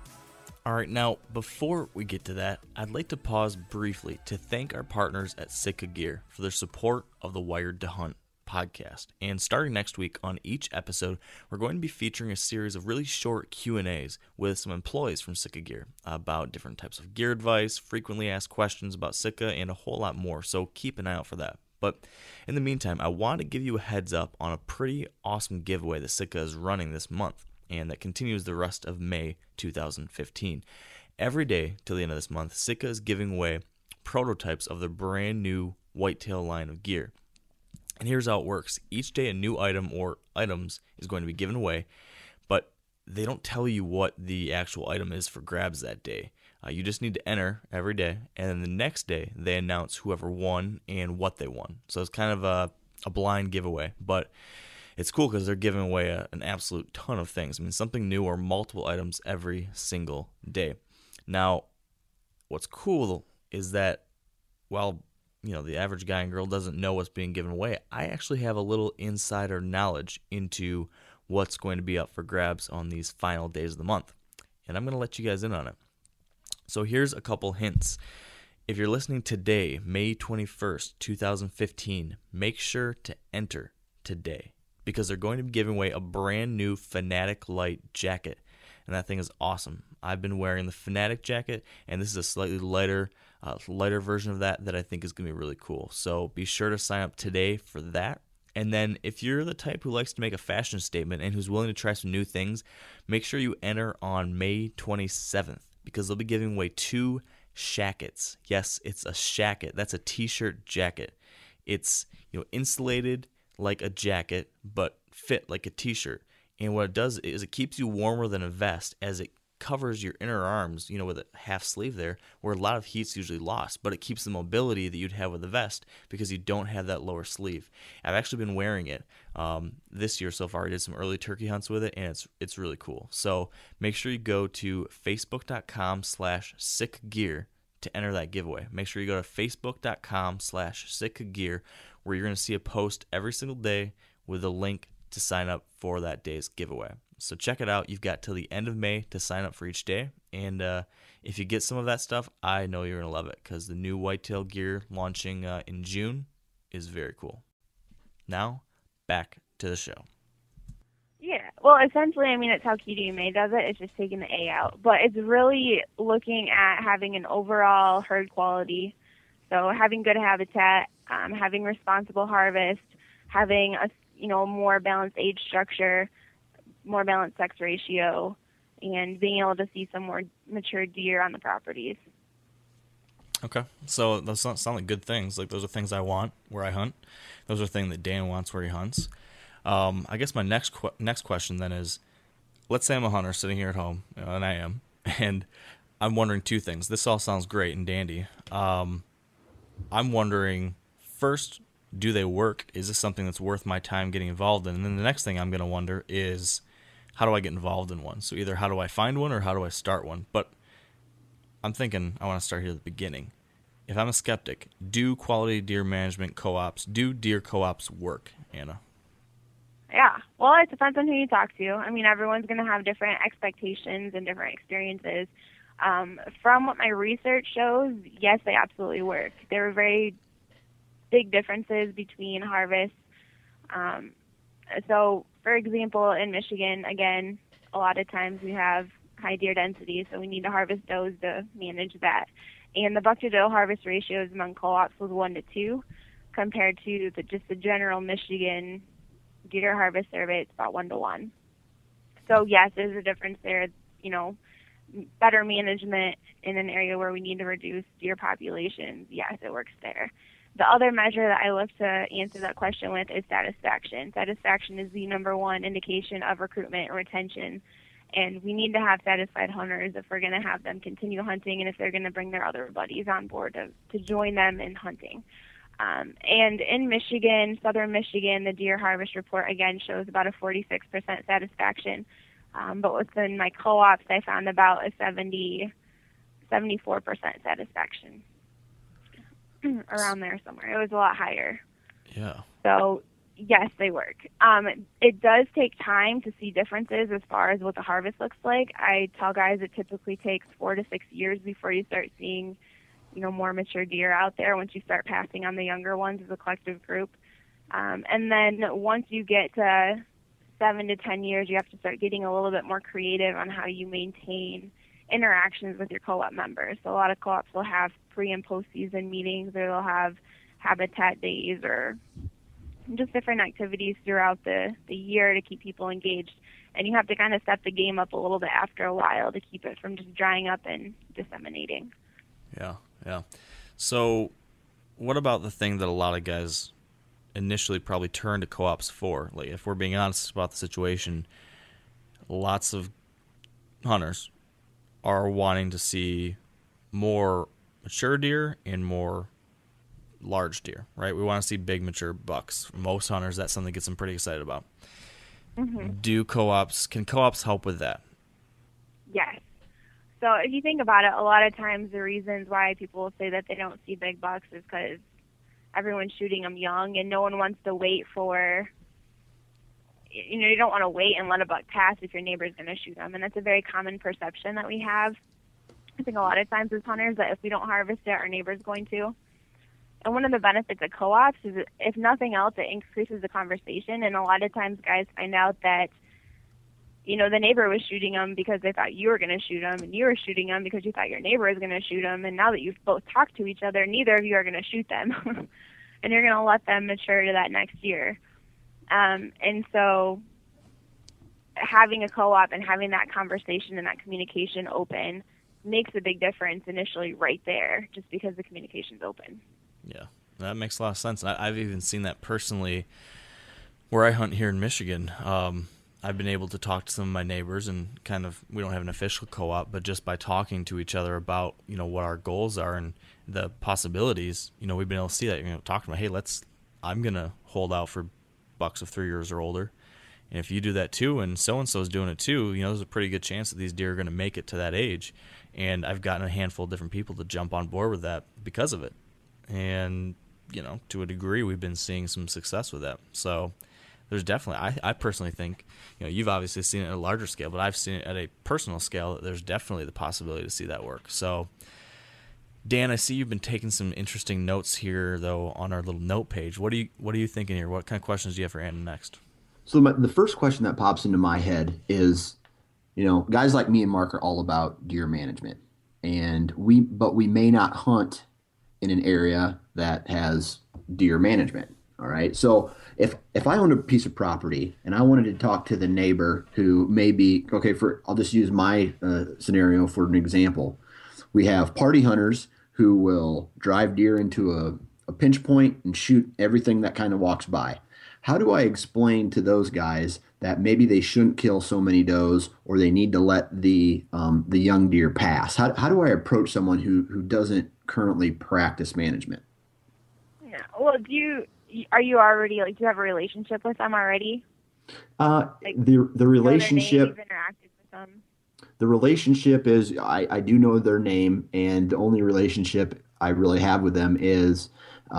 All right, now, before we get to that, I'd like to pause briefly to thank our partners at Sitka Gear for their support of the Wired to Hunt podcast. And starting next week on each episode, we're going to be featuring a series of really short Q&As with some employees from Sitka Gear about different types of gear advice, frequently asked questions about Sitka, and a whole lot more, so keep an eye out for that. But in the meantime, I want to give you a heads up on a pretty awesome giveaway that Sitka is running this month, and that continues the rest of May 2015. Every day till the end of this month, Sitka is giving away prototypes of their brand new whitetail line of gear. And here's how it works. Each day a new item or items is going to be given away, but they don't tell you what the actual item is for grabs that day. You just need to enter every day, and then the next day they announce whoever won and what they won. So it's kind of a blind giveaway, but it's cool because they're giving away an absolute ton of things. I mean, something new or multiple items every single day. Now, what's cool is that while the average guy and girl doesn't know what's being given away, I actually have a little insider knowledge into what's going to be up for grabs on these final days of the month, and I'm going to let you guys in on it. So here's a couple hints. If you're listening today, May 21st, 2015, make sure to enter today, because they're going to be giving away a brand new Fanatic Light jacket, and that thing is awesome. I've been wearing the Fanatic jacket, and this is a slightly lighter version of that I think is going to be really cool. So be sure to sign up today for that. And then if you're the type who likes to make a fashion statement and who's willing to try some new things, make sure you enter on May 27th, because they'll be giving away 2 shackets. Yes, it's a shacket. That's a t-shirt jacket. It's insulated like a jacket, but fit like a t-shirt. And what it does is it keeps you warmer than a vest, as it covers your inner arms, with a half sleeve there, where a lot of heat's usually lost, but it keeps the mobility that you'd have with a vest because you don't have that lower sleeve. I've actually been wearing it this year so far. I did some early turkey hunts with it, and it's really cool. So make sure you go to facebook.com/sickgear to enter that giveaway. Make sure you go to facebook.com/sickgear, where you're going to see a post every single day with a link to sign up for that day's giveaway. So check it out. You've got till the end of May to sign up for each day. And if you get some of that stuff, I know you're going to love it, because the new whitetail gear launching in June is very cool. Now, back to the show? Yeah, well, essentially, I mean, it's how QDMA does it. It's just taking the A out. But it's really looking at having an overall herd quality. So having good habitat, having responsible harvest, having a more balanced age structure, more balanced sex ratio, and being able to see some more mature deer on the properties. Okay, so those sound like good things. Like, those are things I want where I hunt. Those are things that Dan wants where he hunts. I guess my next question then is, let's say I'm a hunter sitting here at home, and I am, and I'm wondering two things. This all sounds great and dandy. I'm wondering, first, do they work? Is this something that's worth my time getting involved in? And then the next thing I'm going to wonder is, how do I get involved in one? So either how do I find one or how do I start one? But I'm thinking I want to start here at the beginning. If I'm a skeptic, do quality deer management co-ops, do deer co-ops work, Anna? Yeah, well, it depends on who you talk to. I mean, everyone's going to have different expectations and different experiences. From what my research shows, yes, they absolutely work. There are very big differences between harvests. So, for example, in Michigan, again, a lot of times we have high deer density, so we need to harvest does to manage that. And the buck-to-doe harvest ratios among co-ops was 1 to 2, compared to just the general Michigan deer harvest survey, it's about 1 to 1. So yes, there's a difference there. Better management in an area where we need to reduce deer populations. Yes, it works there. The other measure that I look to answer that question with is satisfaction. Satisfaction is the number one indication of recruitment and retention. And we need to have satisfied hunters if we're going to have them continue hunting and if they're going to bring their other buddies on board to join them in hunting. And in Michigan, southern Michigan, the deer harvest report again shows about a 46% satisfaction. But within my co-ops, I found about a 74% satisfaction. Around there somewhere. It was a lot higher. Yeah. So, yes, they work. It does take time to see differences as far as what the harvest looks like. I tell guys it typically takes 4 to 6 years before you start seeing more mature deer out there once you start passing on the younger ones as a collective group. And then once you get to 7 to 10 years, you have to start getting a little bit more creative on how you maintain interactions with your co-op members. So a lot of co-ops will have pre- and post-season meetings, or they'll have habitat days, or just different activities throughout the year to keep people engaged. And you have to kind of step the game up a little bit after a while to keep it from just drying up and disseminating. Yeah. So what about the thing that a lot of guys initially probably turn to co-ops for? Like, if we're being honest about the situation, lots of hunters are wanting to see more mature deer and more large deer, right? We want to see big mature bucks. Most hunters, that's something that gets them pretty excited about. Mm-hmm. Can co-ops help with that? Yes. So if you think about it, a lot of times the reasons why people say that they don't see big bucks is because everyone's shooting them young, and no one wants to wait for, you don't want to wait and let a buck pass if your neighbor's going to shoot them. And that's a very common perception that we have. I think a lot of times as hunters that if we don't harvest it, our neighbor's going to. And one of the benefits of co-ops is, if nothing else, it increases the conversation. And a lot of times guys find out that, the neighbor was shooting them because they thought you were going to shoot them, and you were shooting them because you thought your neighbor was going to shoot them. And now that you've both talked to each other, neither of you are going to shoot them. And you're going to let them mature to that next year. And so having a co-op and having that conversation and that communication open makes a big difference initially right there, just because the communication's open. Yeah, that makes a lot of sense. I've even seen that personally where I hunt here in Michigan. I've been able to talk to some of my neighbors, and we don't have an official co-op, but just by talking to each other about, what our goals are and the possibilities, we've been able to see that, talk to them, hey, I'm going to hold out for bucks of 3 years or older. And if you do that too, and so-and-so is doing it too, there's a pretty good chance that these deer are going to make it to that age. And I've gotten a handful of different people to jump on board with that because of it. And, to a degree, we've been seeing some success with that. So there's definitely, I personally think, you've obviously seen it at a larger scale, but I've seen it at a personal scale, that there's definitely the possibility to see that work. So, Dan, I see you've been taking some interesting notes here, though, on our little note page. What are you thinking here? What kind of questions do you have for Anna next? So the first question that pops into my head is, guys like me and Mark are all about deer management, and but we may not hunt in an area that has deer management. All right. So if I owned a piece of property and I wanted to talk to the neighbor who may be okay, I'll just use my scenario for an example. We have party hunters who will drive deer into a pinch point and shoot everything that kind of walks by. How do I explain to those guys that maybe they shouldn't kill so many does, or they need to let the young deer pass? How do I approach someone who doesn't currently practice management? Yeah. Well, are you already do you have a relationship with them already? The relationship. You've interacted with them. The relationship is I do know their name, and the only relationship I really have with them is,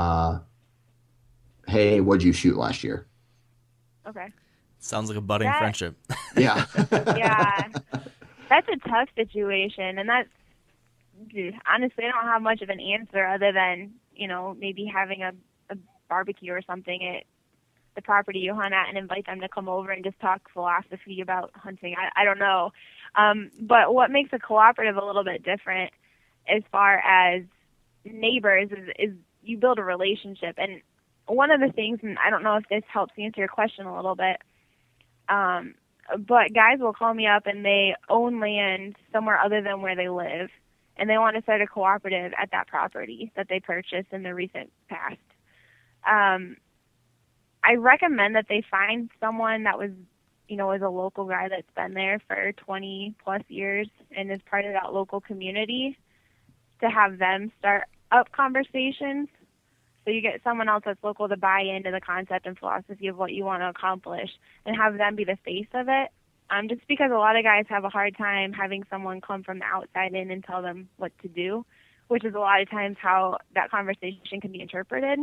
hey, what'd you shoot last year? Okay. Sounds like a budding friendship. Yeah. Yeah. That's a tough situation, and honestly, I don't have much of an answer other than, maybe having a barbecue or something at the property you hunt at and invite them to come over and just talk philosophy about hunting. I don't know. But what makes a cooperative a little bit different as far as neighbors is you build a relationship. And one of the things, and I don't know if this helps answer your question a little bit, but guys will call me up and they own land somewhere other than where they live, and they want to start a cooperative at that property that they purchased in the recent past. I recommend that they find someone that was, is a local guy that's been there for 20 plus years and is part of that local community, to have them start up conversations. So you get someone else that's local to buy into the concept and philosophy of what you want to accomplish, and have them be the face of it. Just because a lot of guys have a hard time having someone come from the outside in and tell them what to do, which is a lot of times how that conversation can be interpreted.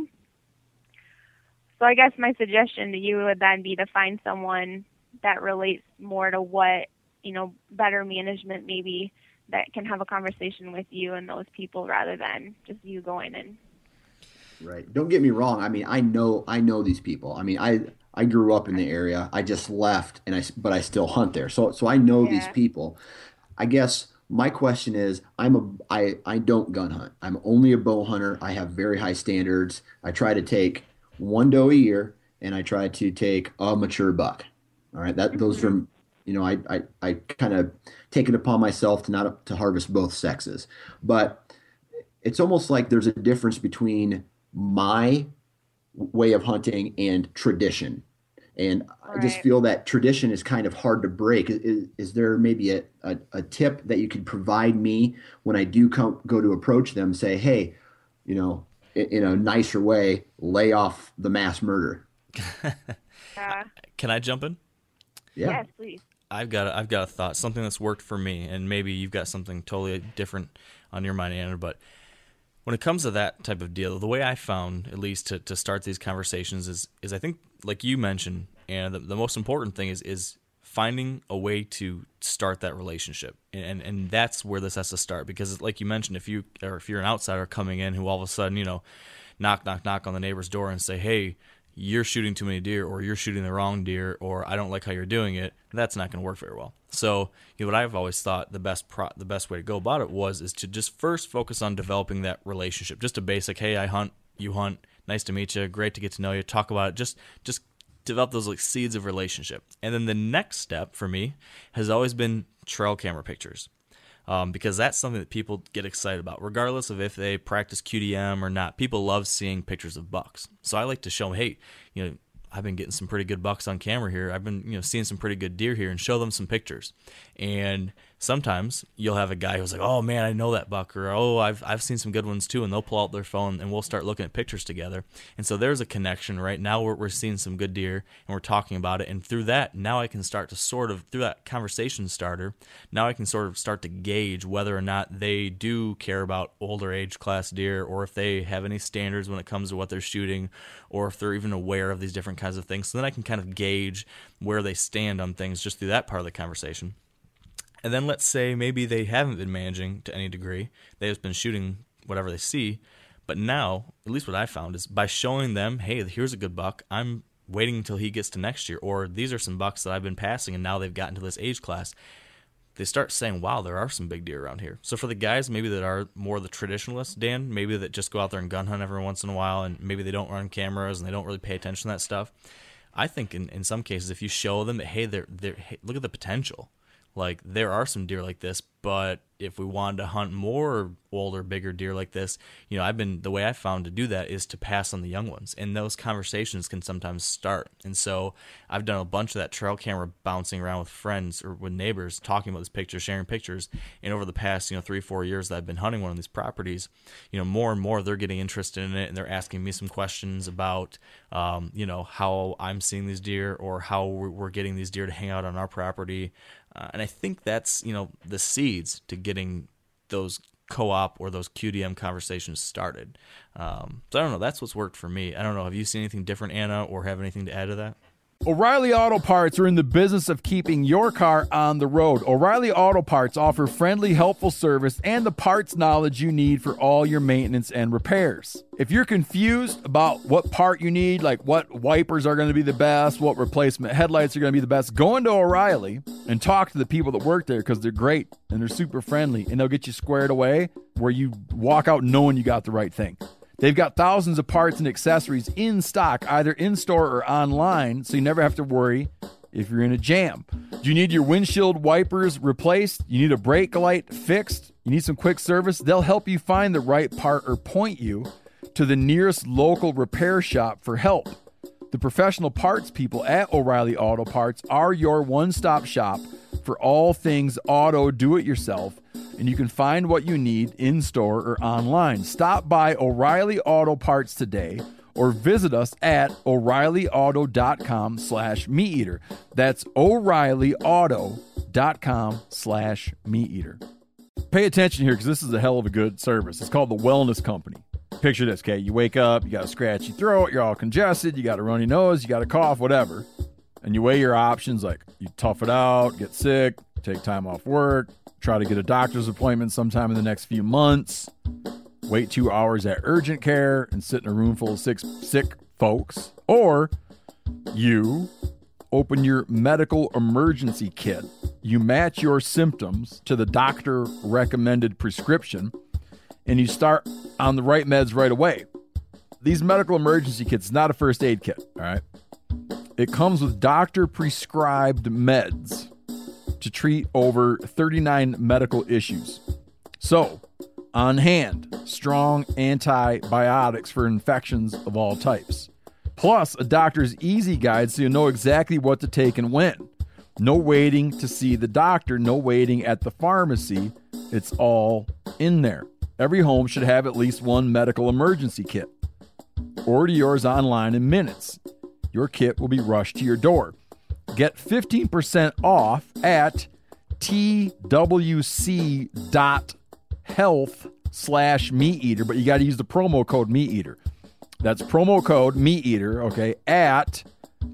So I guess my suggestion to you would then be to find someone that relates more to what, better management maybe, that can have a conversation with you and those people rather than just you going in. Right. Don't get me wrong. I mean, I know these people. I mean, I grew up in the area. I just left, but I still hunt there. So I know these people. I guess my question is, I don't gun hunt. I'm only a bow hunter. I have very high standards. I try to take one doe a year, and I try to take a mature buck. All right. Those are, I kind of take it upon myself to harvest both sexes, but it's almost like there's a difference between my way of hunting and tradition. And I just feel that tradition is kind of hard to break. Is there maybe a tip that you could provide me when I do go to approach them, say, hey, in a nicer way, lay off the mass murder? Can I jump in? Yeah. Yes, please. I've got a thought, something that's worked for me, and maybe you've got something totally different on your mind, Anna, but when it comes to that type of deal, the way I found, at least to start these conversations, is I think, like you mentioned, and the most important thing is finding a way to start that relationship, and that's where this has to start. Because, like you mentioned, if you're an outsider coming in who all of a sudden, knock on the neighbor's door and say, hey, you're shooting too many deer, or you're shooting the wrong deer, or I don't like how you're doing it, that's not going to work very well. So, what I've always thought the best way to go about it is to just first focus on developing that relationship. Just a basic, hey, I hunt, you hunt, nice to meet you, great to get to know you, talk about it, just develop those like seeds of relationship. And then the next step for me has always been trail camera pictures. Because that's something that people get excited about, regardless of if they practice QDM or not. People love seeing pictures of bucks. So I like to show them, hey, I've been getting some pretty good bucks on camera here. I've been, seeing some pretty good deer here, and show them some pictures. And sometimes you'll have a guy who's like, oh man, I know that buck, or oh, I've seen some good ones too, and they'll pull out their phone and we'll start looking at pictures together. And so there's a connection right now. We're seeing some good deer and we're talking about it, and through that, now I can start to through that conversation starter, now I can sort of start to gauge whether or not they do care about older age class deer, or if they have any standards when it comes to what they're shooting, or if they're even aware of these different kinds of things. So then I can kind of gauge where they stand on things just through that part of the conversation. And then let's say maybe they haven't been managing to any degree. They've just been shooting whatever they see. But now, at least what I found is by showing them, hey, here's a good buck. I'm waiting until he gets to next year, or these are some bucks that I've been passing and now they've gotten to this age class, they start saying, wow, there are some big deer around here. So for the guys maybe that are more the traditionalists, Dan, maybe that just go out there and gun hunt every once in a while, and maybe they don't run cameras and they don't really pay attention to that stuff, I think in some cases if you show them that, hey, hey, look at the potential. Like, there are some deer like this, but if we wanted to hunt more older, bigger deer like this, the way I found to do that is to pass on the young ones. And those conversations can sometimes start. And so I've done a bunch of that trail camera bouncing around with friends or with neighbors, talking about this picture, sharing pictures. And over the past, 3-4 years that I've been hunting one of these properties, more and more they're getting interested in it, and they're asking me some questions about, how I'm seeing these deer or how we're getting these deer to hang out on our property. And I think that's, the seeds to getting those co-op or those QDM conversations started. So I don't know. That's what's worked for me. I don't know. Have you seen anything different, Anna, or have anything to add to that? O'Reilly Auto Parts are in the business of keeping your car on the road. O'Reilly Auto Parts offer friendly, helpful service and the parts knowledge you need for all your maintenance and repairs. If you're confused about what part you need, like what wipers are going to be the best, what replacement headlights are going to be the best, go into O'Reilly and talk to the people that work there, because they're great and they're super friendly, and they'll get you squared away where you walk out knowing you got the right thing. They've got thousands of parts and accessories in stock, either in-store or online, so you never have to worry if you're in a jam. Do you need your windshield wipers replaced? You need a brake light fixed? You need some quick service? They'll help you find the right part or point you to the nearest local repair shop for help. The professional parts people at O'Reilly Auto Parts are your one-stop shop for all things auto do-it-yourself, and you can find what you need in-store or online. Stop by O'Reilly Auto Parts today or visit us at O'ReillyAuto.com/MeatEater. That's O'ReillyAuto.com/MeatEater. Pay attention here, because this is a hell of a good service. It's called the Wellness Company. Picture this, okay? You wake up, you got a scratchy throat, you're all congested, you got a runny nose, you got a cough, whatever. And you weigh your options, like you tough it out, get sick, take time off work, try to get a doctor's appointment sometime in the next few months, wait 2 hours at urgent care and sit in a room full of sick folks. Or you open your medical emergency kit. You match your symptoms to the doctor recommended prescription, and you start on the right meds right away. These medical emergency kits is not a first aid kit, all right? It comes with doctor-prescribed meds to treat over 39 medical issues. So, on hand, strong antibiotics for infections of all types. Plus, a doctor's easy guide so you know exactly what to take and when. No waiting to see the doctor, no waiting at the pharmacy. It's all in there. Every home should have at least one medical emergency kit. Order yours online in minutes. Your kit will be rushed to your door. Get 15% off at twc.health/MeatEater, but you got to use the promo code MeatEater. That's promo code MeatEater, okay, at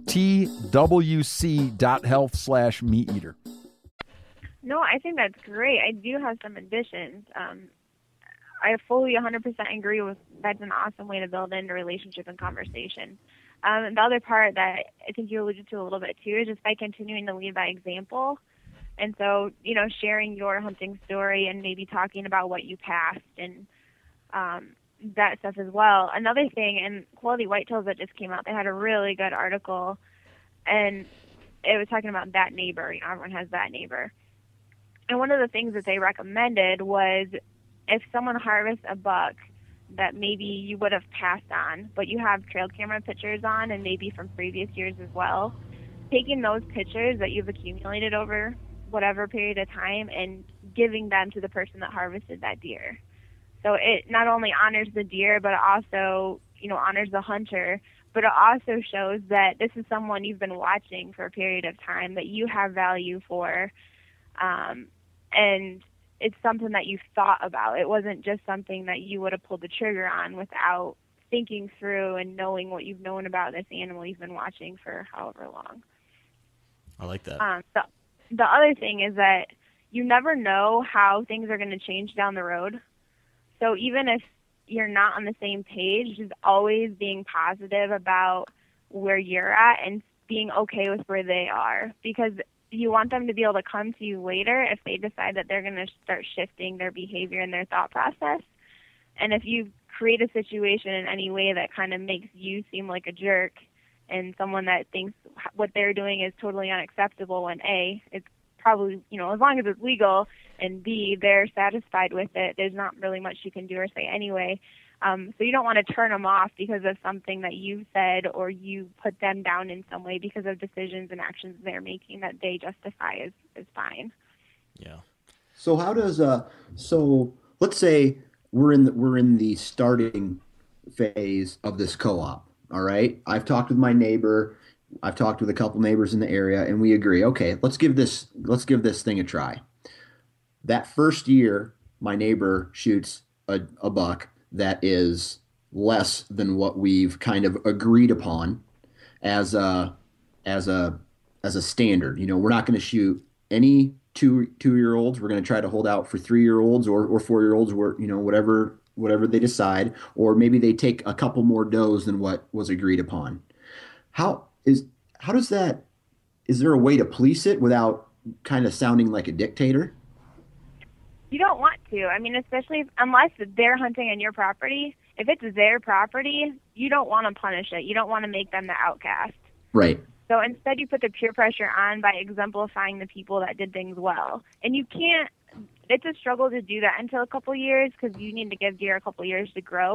twc.health/MeatEater. No, I think that's great. I do have some additions. I fully 100% agree with that's an awesome way to build in a relationship and conversation. The other part that I think you alluded to a little bit too is just by continuing to lead by example. And so, sharing your hunting story and maybe talking about what you passed and that stuff as well. Another thing, and Quality Whitetails that just came out, they had a really good article, and it was talking about that neighbor. Everyone has that neighbor. And one of the things that they recommended was if someone harvests a buck that maybe you would have passed on, but you have trail camera pictures on and maybe from previous years as well, taking those pictures that you've accumulated over whatever period of time and giving them to the person that harvested that deer. So it not only honors the deer, but it also, honors the hunter, but it also shows that this is someone you've been watching for a period of time that you have value for, and it's something that you thought about. It wasn't just something that you would have pulled the trigger on without thinking through and knowing what you've known about this animal you've been watching for however long. I like that. The other thing is that you never know how things are going to change down the road. So even if you're not on the same page, just always being positive about where you're at and being okay with where they are, because you want them to be able to come to you later if they decide that they're going to start shifting their behavior and their thought process. And if you create a situation in any way that kind of makes you seem like a jerk and someone that thinks what they're doing is totally unacceptable, when A, it's probably, as long as it's legal, and B, they're satisfied with it, there's not really much you can do or say anyway. So you don't want to turn them off because of something that you said, or you put them down in some way because of decisions and actions they're making that they justify as fine. Yeah. So how does so let's say we're in the starting phase of this co-op. All right. I've talked with my neighbor. I've talked with a couple neighbors in the area, and we agree. Okay, let's give this thing a try. That first year, my neighbor shoots a buck that is less than what we've kind of agreed upon as a standard. We're not going to shoot any two-year-olds. We're going to try to hold out for 3-year-olds or 4-year-olds, or whatever they decide, or maybe they take a couple more does than what was agreed upon. How does that? Is there a way to police it without kind of sounding like a dictator? You don't want to. I mean, especially unless they're hunting on your property. If it's their property, you don't want to punish it. You don't want to make them the outcast. Right. So instead, you put the peer pressure on by exemplifying the people that did things well. And you can't. It's a struggle to do that until a couple years, because you need to give deer a couple years to grow.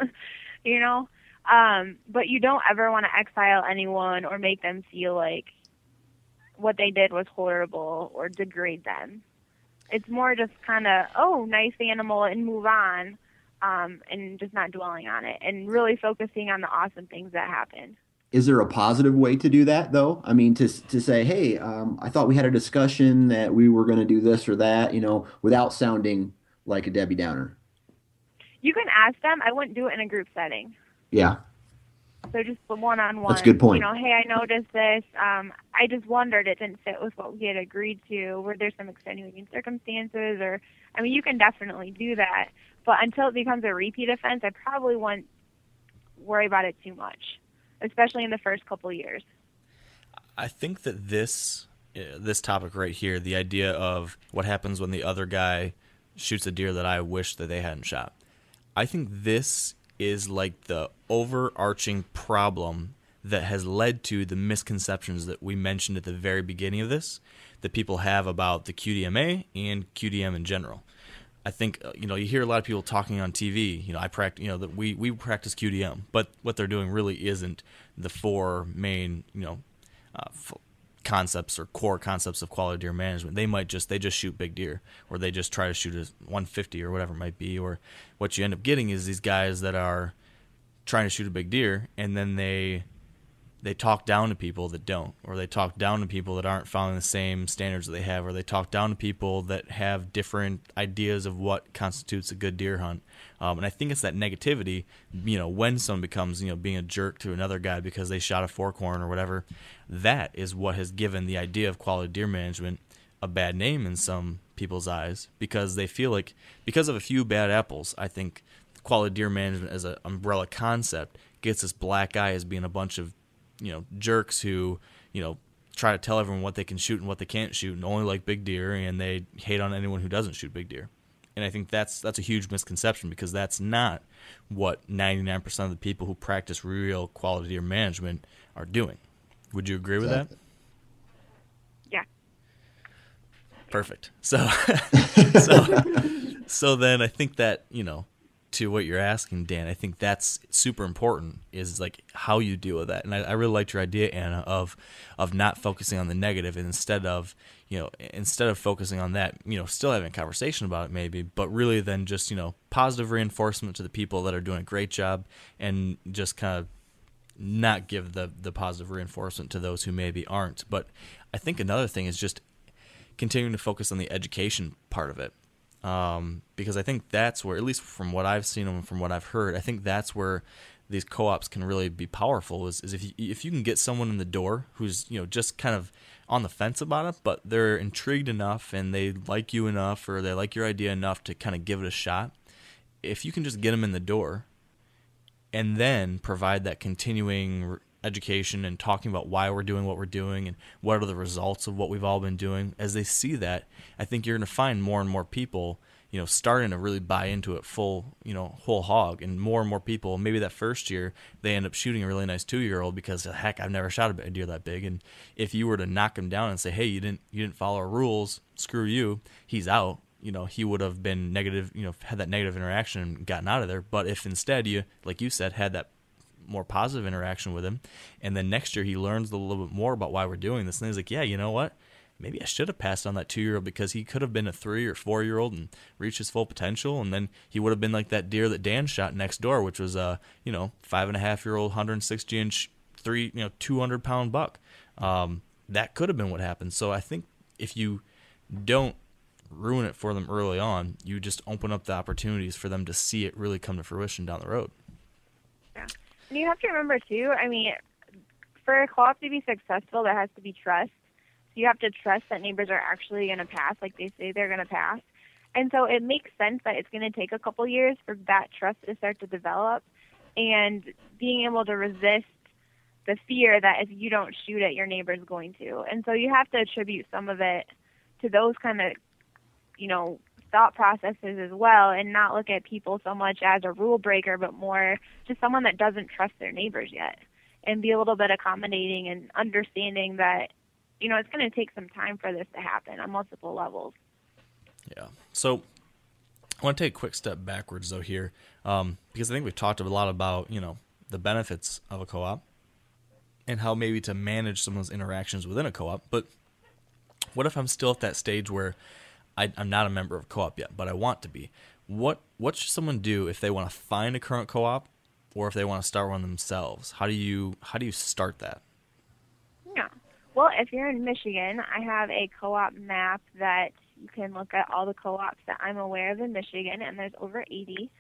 But you don't ever want to exile anyone or make them feel like what they did was horrible or degrade them. It's more just kind of, nice animal, and move on, and just not dwelling on it and really focusing on the awesome things that happened. Is there a positive way to do that, though? I mean, to say, hey, I thought we had a discussion that we were going to do this or that, without sounding like a Debbie Downer. You can ask them. I wouldn't do it in a group setting. Yeah. So just one-on-one. That's a good point. Hey, I noticed this. I just wondered, it didn't fit with what we had agreed to. Were there some extenuating circumstances? You can definitely do that. But until it becomes a repeat offense, I probably wouldn't worry about it too much, especially in the first couple years. I think that this topic right here, the idea of what happens when the other guy shoots a deer that I wish that they hadn't shot, I think this is like the overarching problem that has led to the misconceptions that we mentioned at the very beginning of this, that people have about the QDMA and QDM in general. I think you hear a lot of people talking on TV. I practice. That we practice QDM, but what they're doing really isn't the 4 main concepts or core concepts of quality deer management. They just shoot big deer, or they just try to shoot a 150 or whatever it might be. Or what you end up getting is these guys that are trying to shoot a big deer, and then they talk down to people that don't, or they talk down to people that aren't following the same standards that they have, or they talk down to people that have different ideas of what constitutes a good deer hunt. And I think it's that negativity, when someone becomes, being a jerk to another guy because they shot a forkhorn or whatever, that is what has given the idea of quality deer management a bad name in some people's eyes, because they feel like, because of a few bad apples, I think quality deer management as an umbrella concept gets this black eye as being a bunch of jerks who, try to tell everyone what they can shoot and what they can't shoot, and only like big deer, and they hate on anyone who doesn't shoot big deer. And I think that's a huge misconception, because that's not what 99% of the people who practice real quality deer management are doing. Would you agree with that? Yeah. Perfect. So then I think that, to what you're asking, Dan, I think that's super important, is like how you deal with that. And I really liked your idea, Anna, of not focusing on the negative, and instead of focusing on that, still having a conversation about it maybe, but really then just, positive reinforcement to the people that are doing a great job, and just kind of not give the positive reinforcement to those who maybe aren't. But I think another thing is just continuing to focus on the education part of it. Because I think that's where, at least from what I've seen and from what I've heard, I think that's where these co-ops can really be powerful, is if you can get someone in the door who's, just kind of on the fence about it, but they're intrigued enough and they like you enough, or they like your idea enough to kind of give it a shot. If you can just get them in the door and then provide that continuing education and talking about why we're doing what we're doing and what are the results of what we've all been doing, as they see that, I think you're going to find more and more people, starting to really buy into it full, whole hog, and more people. Maybe that first year they end up shooting a really nice 2-year-old because heck, I've never shot a deer that big. And if you were to knock him down and say, hey, you didn't follow our rules, screw you, he's out. He would have been negative, had that negative interaction and gotten out of there. But if instead you, like you said, had that more positive interaction with him, and then next year he learns a little bit more about why we're doing this, and he's like, yeah, you know what? Maybe I should have passed on that 2-year-old because he could have been a 3 or 4-year-old and reached his full potential, and then he would have been like that deer that Dan shot next door, which was a 5.5-year-old 160-inch 200-pound buck. That could have been what happened. So I think if you don't ruin it for them early on, you just open up the opportunities for them to see it really come to fruition down the road. Yeah. And you have to remember, too, for a co-op to be successful, there has to be trust. So you have to trust that neighbors are actually going to pass like they say they're going to pass. And so it makes sense that it's going to take a couple years for that trust to start to develop, and being able to resist the fear that if you don't shoot it, your neighbor's going to. And so you have to attribute some of it to those kind of, thought processes as well, and not look at people so much as a rule breaker, but more just someone that doesn't trust their neighbors yet, and be a little bit accommodating and understanding that, it's going to take some time for this to happen on multiple levels. Yeah. So I want to take a quick step backwards, though, here, because I think we've talked a lot about, the benefits of a co-op and how maybe to manage some of those interactions within a co-op. But what if I'm still at that stage where I'm not a member of a co-op yet, but I want to be? What should someone do if they want to find a current co-op, or if they want to start one themselves? How do you start that? Yeah. Well, if you're in Michigan, I have a co-op map that you can look at all the co-ops that I'm aware of in Michigan, and there's over 80.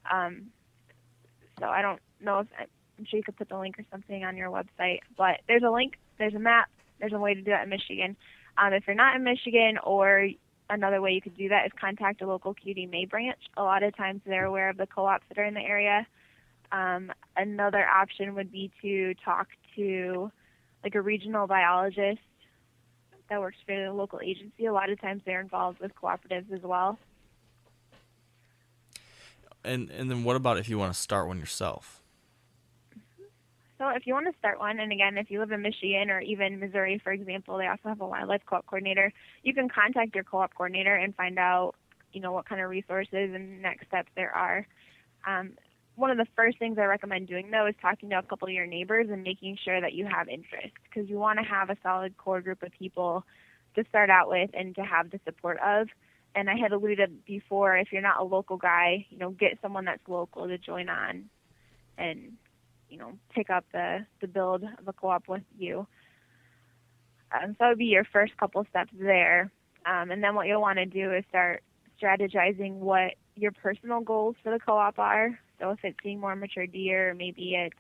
So I don't know if I'm sure you could put the link or something on your website, but there's a link, there's a map, there's a way to do that in Michigan. If you're not in Michigan, or another way you could do that is contact a local QDMA branch. A lot of times they're aware of the co-ops that are in the area. Another option would be to talk to like a regional biologist that works for the local agency. A lot of times they're involved with cooperatives as well. And then what about if you want to start one yourself? So if you want to start one, and again, if you live in Michigan or even Missouri, for example, they also have a wildlife co-op coordinator. You can contact your co-op coordinator and find out, what kind of resources and next steps there are. One of the first things I recommend doing, though, is talking to a couple of your neighbors and making sure that you have interest, because you want to have a solid core group of people to start out with and to have the support of. And I had alluded before, if you're not a local guy, get someone that's local to join on and pick up the build of a co-op with you. So that would be your first couple steps there. And then what you'll want to do is start strategizing what your personal goals for the co-op are. So if it's seeing more mature deer, maybe it's,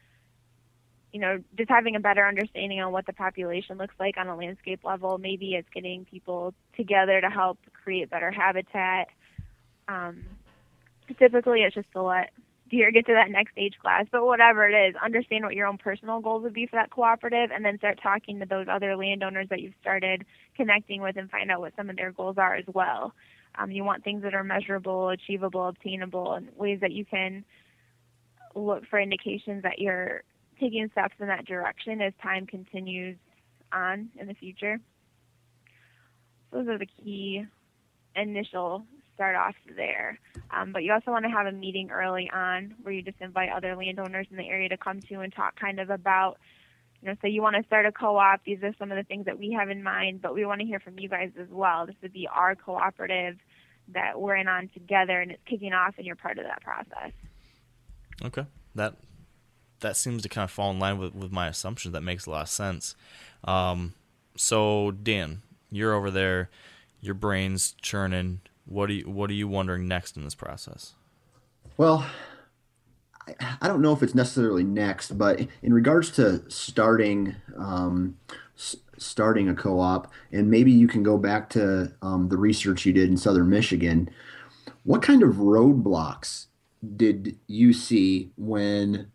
just having a better understanding on what the population looks like on a landscape level. Maybe it's getting people together to help create better habitat. Typically it's just to let deer get to that next age class, but whatever it is, understand what your own personal goals would be for that cooperative, and then start talking to those other landowners that you've started connecting with and find out what some of their goals are as well. You want things that are measurable, achievable, obtainable, and ways that you can look for indications that you're taking steps in that direction as time continues on in the future. Those are the key initial start-offs there. But you also want to have a meeting early on where you just invite other landowners in the area to come to and talk kind of about, so you want to start a co-op. These are some of the things that we have in mind, but we want to hear from you guys as well. This would be our cooperative that we're in on together, and it's kicking off, and you're part of that process. Okay. That seems to kind of fall in line with my assumption. That makes a lot of sense. So, Dan, you're over there, your brain's churning. What are you wondering next in this process? Well, I don't know if it's necessarily next, but in regards to starting a co-op, and maybe you can go back to the research you did in Southern Michigan. What kind of roadblocks did you see when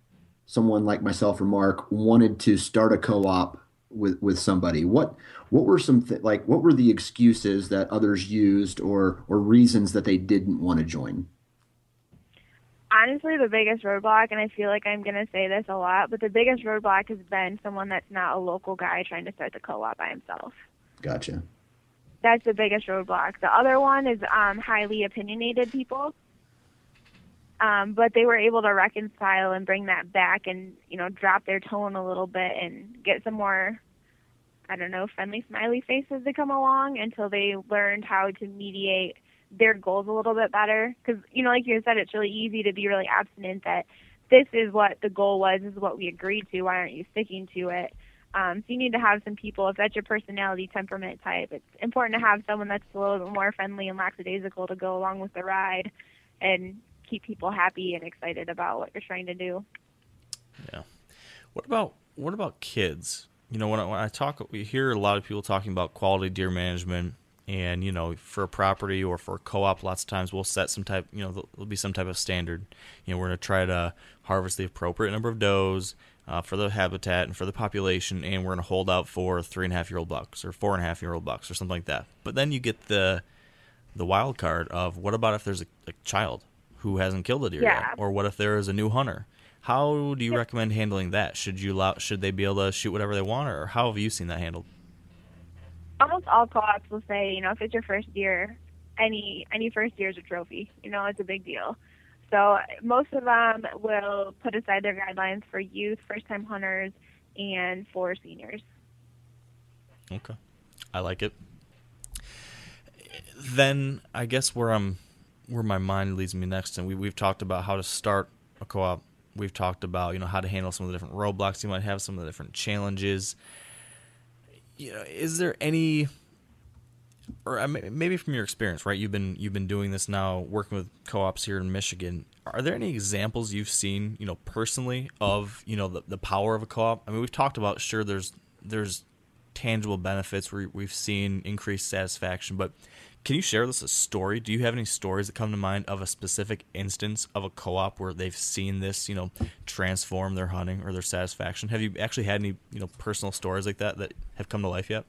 someone like myself or Mark wanted to start a co-op with somebody, what were what were the excuses that others used or reasons that they didn't want to join? Honestly, the biggest roadblock, and I feel like I'm going to say this a lot, but the biggest roadblock has been someone that's not a local guy trying to start the co-op by himself. Gotcha. That's the biggest roadblock. The other one is highly opinionated people. But they were able to reconcile and bring that back and, drop their tone a little bit and get some more, friendly smiley faces to come along until they learned how to mediate their goals a little bit better. Because, like you said, it's really easy to be really abstinent that this is what the goal was, this is what we agreed to, why aren't you sticking to it? So you need to have some people, if that's your personality temperament type, it's important to have someone that's a little bit more friendly and lackadaisical to go along with the ride and keep people happy and excited about what you're trying to do. Yeah. What about kids? When I talk, we hear a lot of people talking about quality deer management, and for a property or for a co-op, lots of times we'll set some type, there'll be some type of standard. We're going to try to harvest the appropriate number of does for the habitat and for the population, and we're going to hold out for 3.5-year-old bucks or 4.5-year-old bucks or something like that. But then you get the wild card of what about if there's a child who hasn't killed a deer yet, or what if there is a new hunter? How do you recommend handling that? Should they be able to shoot whatever they want, or how have you seen that handled? Almost all co-ops will say, if it's your first deer, any first deer is a trophy. It's a big deal. So most of them will put aside their guidelines for youth, first-time hunters, and for seniors. Okay, I like it. Then I guess where my mind leads me next, and we've talked about how to start a co-op. We've talked about how to handle some of the different roadblocks you might have, some of the different challenges. Is there any, or maybe from your experience, right? You've been doing this now, working with co-ops here in Michigan. Are there any examples you've seen, personally, of the power of a co-op? I mean, we've talked about there's tangible benefits where we've seen increased satisfaction, but can you share with us a story? Do you have any stories that come to mind of a specific instance of a co-op where they've seen this, transform their hunting or their satisfaction? Have you actually had any, personal stories like that have come to life yet?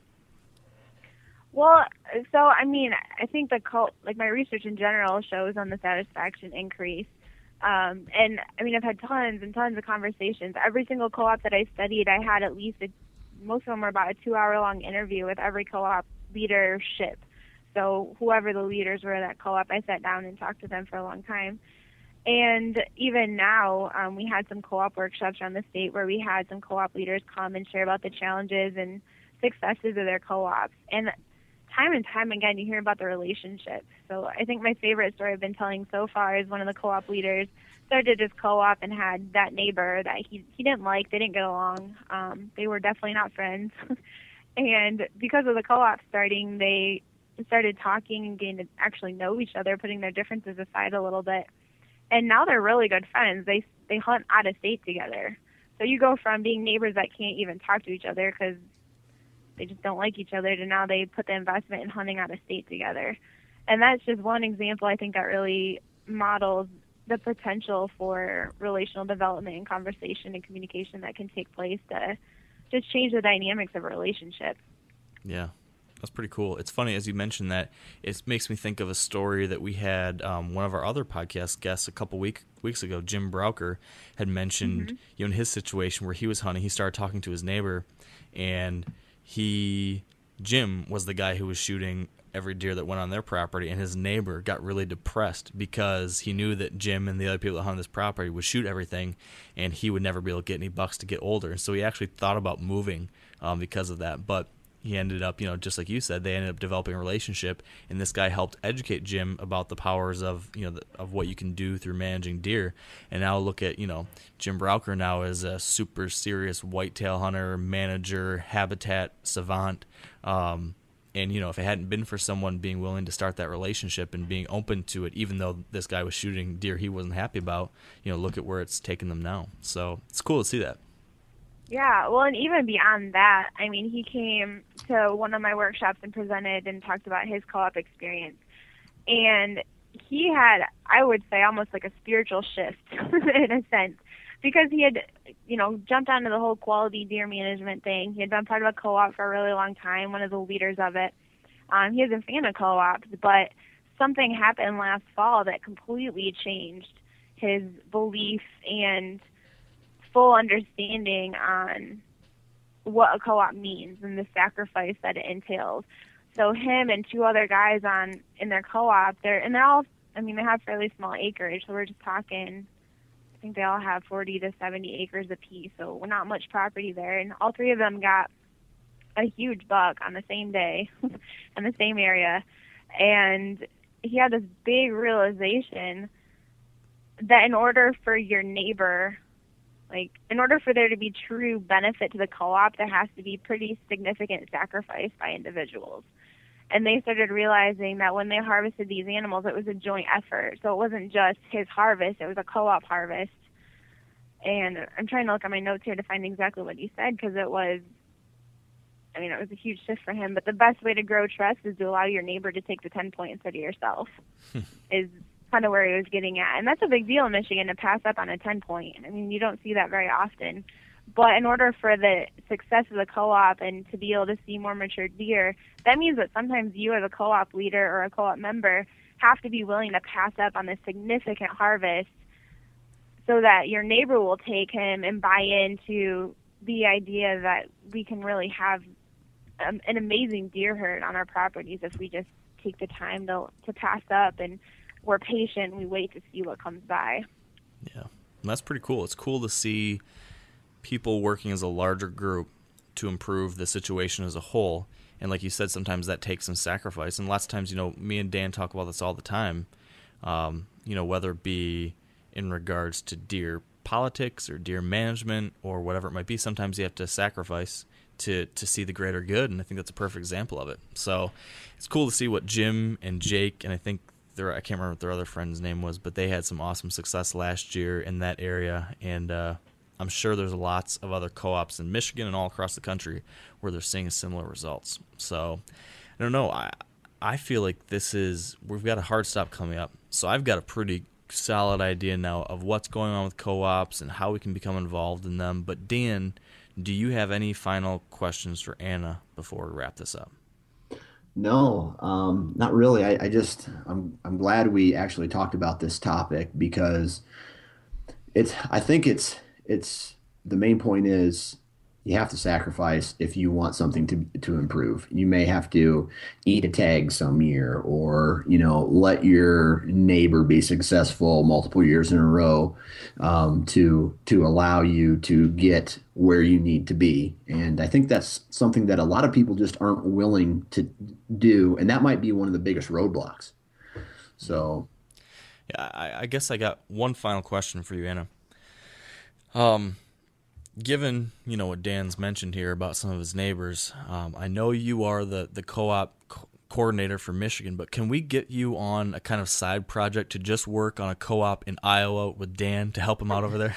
Well, so, I think my research in general shows on the satisfaction increase. And, I've had tons and tons of conversations. Every single co-op that I studied, I had at least, most of them were about a 2-hour-long interview with every co-op leadership. So whoever the leaders were of that co-op, I sat down and talked to them for a long time. And even now, we had some co-op workshops around the state where we had some co-op leaders come and share about the challenges and successes of their co-ops. And time again, you hear about the relationship. So I think my favorite story I've been telling so far is one of the co-op leaders started his co-op and had that neighbor that he didn't like. They didn't get along. They were definitely not friends. And because of the co-op starting, they started talking and getting to actually know each other, putting their differences aside a little bit. And now they're really good friends. They hunt out of state together. So you go from being neighbors that can't even talk to each other because they just don't like each other to now they put the investment in hunting out of state together. And that's just one example I think that really models the potential for relational development and conversation and communication that can take place to just change the dynamics of a relationship. Yeah. That's pretty cool. It's funny, as you mentioned that, it makes me think of a story that we had one of our other podcast guests a couple weeks ago, Jim Brauker, had mentioned in his situation where he was hunting, he started talking to his neighbor, and Jim was the guy who was shooting every deer that went on their property, and his neighbor got really depressed because he knew that Jim and the other people that hunted this property would shoot everything, and he would never be able to get any bucks to get older. And so he actually thought about moving because of that. But he ended up, just like you said, they ended up developing a relationship, and this guy helped educate Jim about the powers of, of what you can do through managing deer. And now look at, Jim Brauker now is a super serious whitetail hunter, manager, habitat savant. And, if it hadn't been for someone being willing to start that relationship and being open to it, even though this guy was shooting deer he wasn't happy about, look at where it's taken them now. So it's cool to see that. Yeah, well, and even beyond that, he came to one of my workshops and presented and talked about his co-op experience. And he had, I would say, almost like a spiritual shift in a sense, because he had, jumped onto the whole quality deer management thing. He had been part of a co-op for a really long time, one of the leaders of it. He was a fan of co-ops, but something happened last fall that completely changed his belief and full understanding on what a co-op means and the sacrifice that it entails. So him and two other guys in their co-op, they have fairly small acreage, so we're just talking, I think they all have 40 to 70 acres apiece, so we're not much property there. And all three of them got a huge buck on the same day in the same area. And he had this big realization that in order for your neighbor, in order for there to be true benefit to the co-op, there has to be pretty significant sacrifice by individuals. And they started realizing that when they harvested these animals, it was a joint effort. So it wasn't just his harvest, it was a co-op harvest. And I'm trying to look at my notes here to find exactly what he said, because it was a huge shift for him. But the best way to grow trust is to allow your neighbor to take the 10 point instead of yourself, is kind of where he was getting at. And that's a big deal in Michigan, to pass up on a 10 point. You don't see that very often. But in order for the success of the co-op and to be able to see more mature deer, that means that sometimes you as a co-op leader or a co-op member have to be willing to pass up on this significant harvest so that your neighbor will take him and buy into the idea that we can really have an amazing deer herd on our properties if we just take the time to pass up, and we're patient and we wait to see what comes by. Yeah, and that's pretty cool. It's cool to see people working as a larger group to improve the situation as a whole. And like you said, sometimes that takes some sacrifice. And lots of times, me and Dan talk about this all the time, whether it be in regards to deer politics or deer management or whatever it might be, sometimes you have to sacrifice to see the greater good. And I think that's a perfect example of it. So it's cool to see what Jim and Jake, and I think I can't remember what their other friend's name was, but they had some awesome success last year in that area. And I'm sure there's lots of other co-ops in Michigan and all across the country where they're seeing similar results. So I don't know. I feel like we've got a hard stop coming up. So I've got a pretty solid idea now of what's going on with co-ops and how we can become involved in them. But Dan, do you have any final questions for Anna before we wrap this up? No, not really. I'm glad we actually talked about this topic, because I think the main point is you have to sacrifice if you want something to improve. You may have to eat a tag some year, or let your neighbor be successful multiple years in a row to allow you to get where you need to be. And I think that's something that a lot of people just aren't willing to do, and that might be one of the biggest roadblocks. So, yeah, I guess I got one final question for you, Anna. Given, what Dan's mentioned here about some of his neighbors, I know you are the co-op coordinator for Michigan, but can we get you on a kind of side project to just work on a co-op in Iowa with Dan to help him out over there?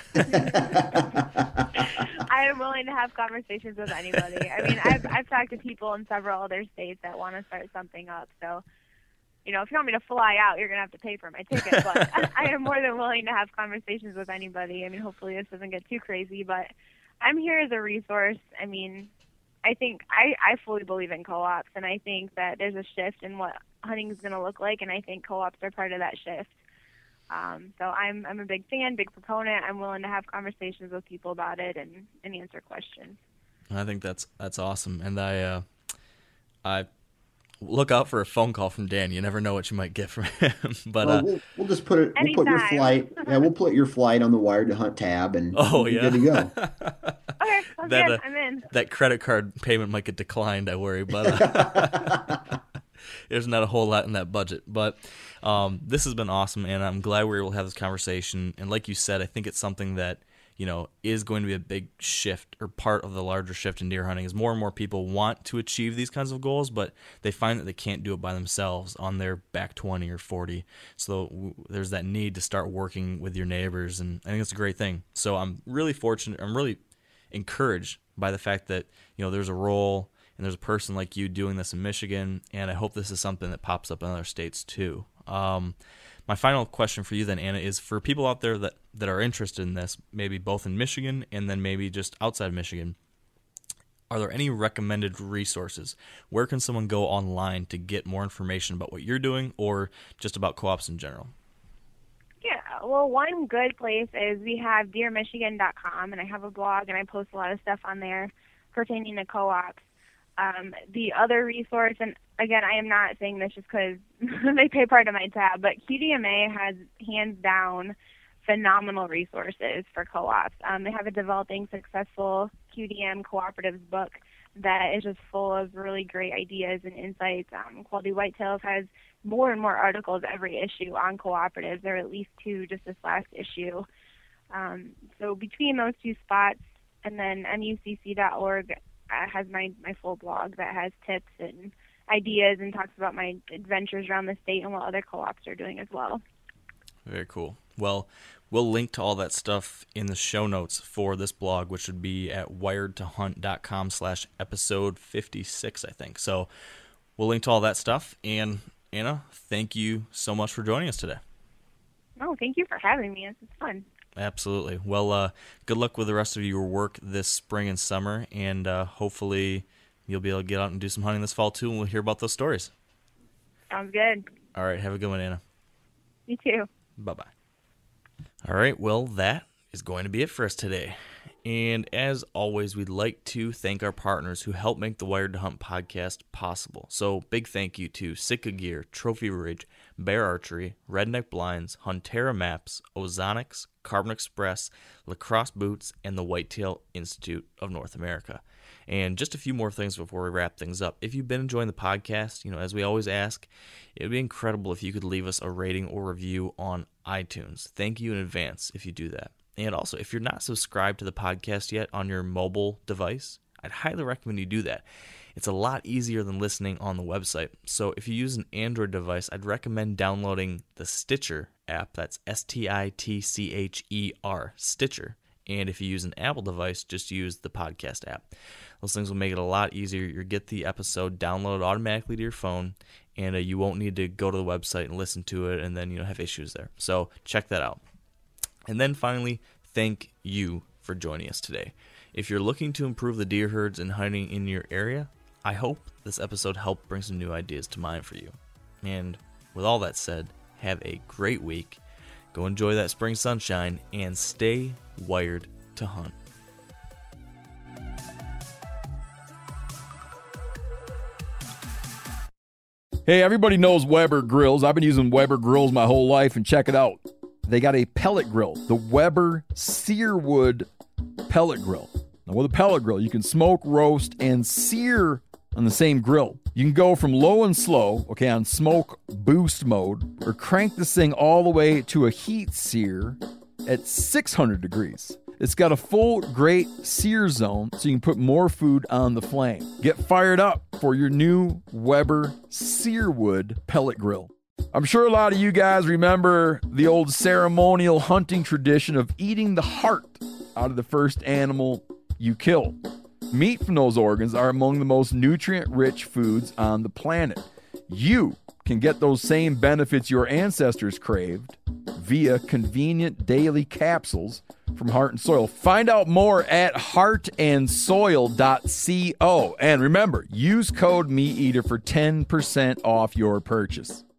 I am willing to have conversations with anybody. I've talked to people in several other states that want to start something up, so if you want me to fly out, you're going to have to pay for my ticket. But I am more than willing to have conversations with anybody. Hopefully this doesn't get too crazy, but I'm here as a resource. I think I fully believe in co-ops, and I think that there's a shift in what hunting is going to look like, and I think co-ops are part of that shift. So I'm a big fan, big proponent. I'm willing to have conversations with people about it and answer questions. I think that's awesome, and I look out for a phone call from Dan. You never know what you might get from him. But we'll just put it. We'll put your flight. Yeah, we'll put your flight on the Wired to Hunt tab, and good to go. Okay, good. I'm in. That credit card payment might get declined, I worry, but there's not a whole lot in that budget. But this has been awesome, and I'm glad we were able to have this conversation. And like you said, I think it's something that is going to be a big shift, or part of the larger shift in deer hunting, is more and more people want to achieve these kinds of goals, but they find that they can't do it by themselves on their back 20 or 40. So there's that need to start working with your neighbors, and I think it's a great thing. So I'm really fortunate. I'm really encouraged by the fact that there's a role and there's a person like you doing this in Michigan, and I hope this is something that pops up in other states too. my final question for you then, Anna, is for people out there that are interested in this, maybe both in Michigan and then maybe just outside Michigan, are there any recommended resources? Where can someone go online to get more information about what you're doing or just about co-ops in general? Yeah, well, one good place is we have deermichigan.com, and I have a blog, and I post a lot of stuff on there pertaining to co-ops. The other resource, and again, I am not saying this just because they pay part of my tab, but QDMA has hands down phenomenal resources for co-ops. They have a Developing Successful QDM Cooperatives book that is just full of really great ideas and insights. Quality Whitetails has more and more articles every issue on cooperatives. There are at least 2 just this last issue. So between those 2 spots, and then mucc.org has my full blog that has tips and ideas and talks about my adventures around the state and what other co-ops are doing as well. Very cool. Well, we'll link to all that stuff in the show notes for this blog, which would be at wiredtohunt.com/episode 56, I think. So we'll link to all that stuff. And Anna, thank you so much for joining us today. Oh, thank you for having me. This is fun. Absolutely. Well, good luck with the rest of your work this spring and summer, and hopefully you'll be able to get out and do some hunting this fall too, and we'll hear about those stories. Sounds good. All right. Have a good one, Anna. You too. Bye-bye. All right, well, that is going to be it for us today. And as always, we'd like to thank our partners who help make the Wired to Hunt podcast possible. So big thank you to Sitka Gear, Trophy Ridge, Bear Archery, Redneck Blinds, Huntera Maps, Ozonics, Carbon Express, Lacrosse Boots, and the Whitetail Institute of North America. And just a few more things before we wrap things up. If you've been enjoying the podcast, as we always ask, it would be incredible if you could leave us a rating or review on iTunes. Thank you in advance if you do that. And also, if you're not subscribed to the podcast yet on your mobile device, I'd highly recommend you do that. It's a lot easier than listening on the website. So if you use an Android device, I'd recommend downloading the Stitcher app. That's STITCHER, Stitcher. And if you use an Apple device, just use the podcast app. Those things will make it a lot easier. You'll get the episode downloaded automatically to your phone, and you won't need to go to the website and listen to it and then have issues there. So check that out. And then finally, thank you for joining us today. If you're looking to improve the deer herds and hunting in your area, I hope this episode helped bring some new ideas to mind for you. And with all that said, have a great week. Go enjoy that spring sunshine and stay wired to hunt. Hey, everybody knows Weber grills. I've been using Weber grills my whole life, and check it out. They got a pellet grill, the Weber Searwood pellet grill. Now, with a pellet grill, you can smoke, roast, and sear on the same grill. You can go from low and slow, on smoke boost mode, or crank this thing all the way to a heat sear at 600 degrees. It's got a full great sear zone, so you can put more food on the flame. Get fired up for your new Weber Searwood pellet grill. I'm sure a lot of you guys remember the old ceremonial hunting tradition of eating the heart out of the first animal you kill. Meat from those organs are among the most nutrient-rich foods on the planet. You can get those same benefits your ancestors craved via convenient daily capsules from Heart and Soil. Find out more at heartandsoil.co. And remember, use code MeatEater for 10% off your purchase.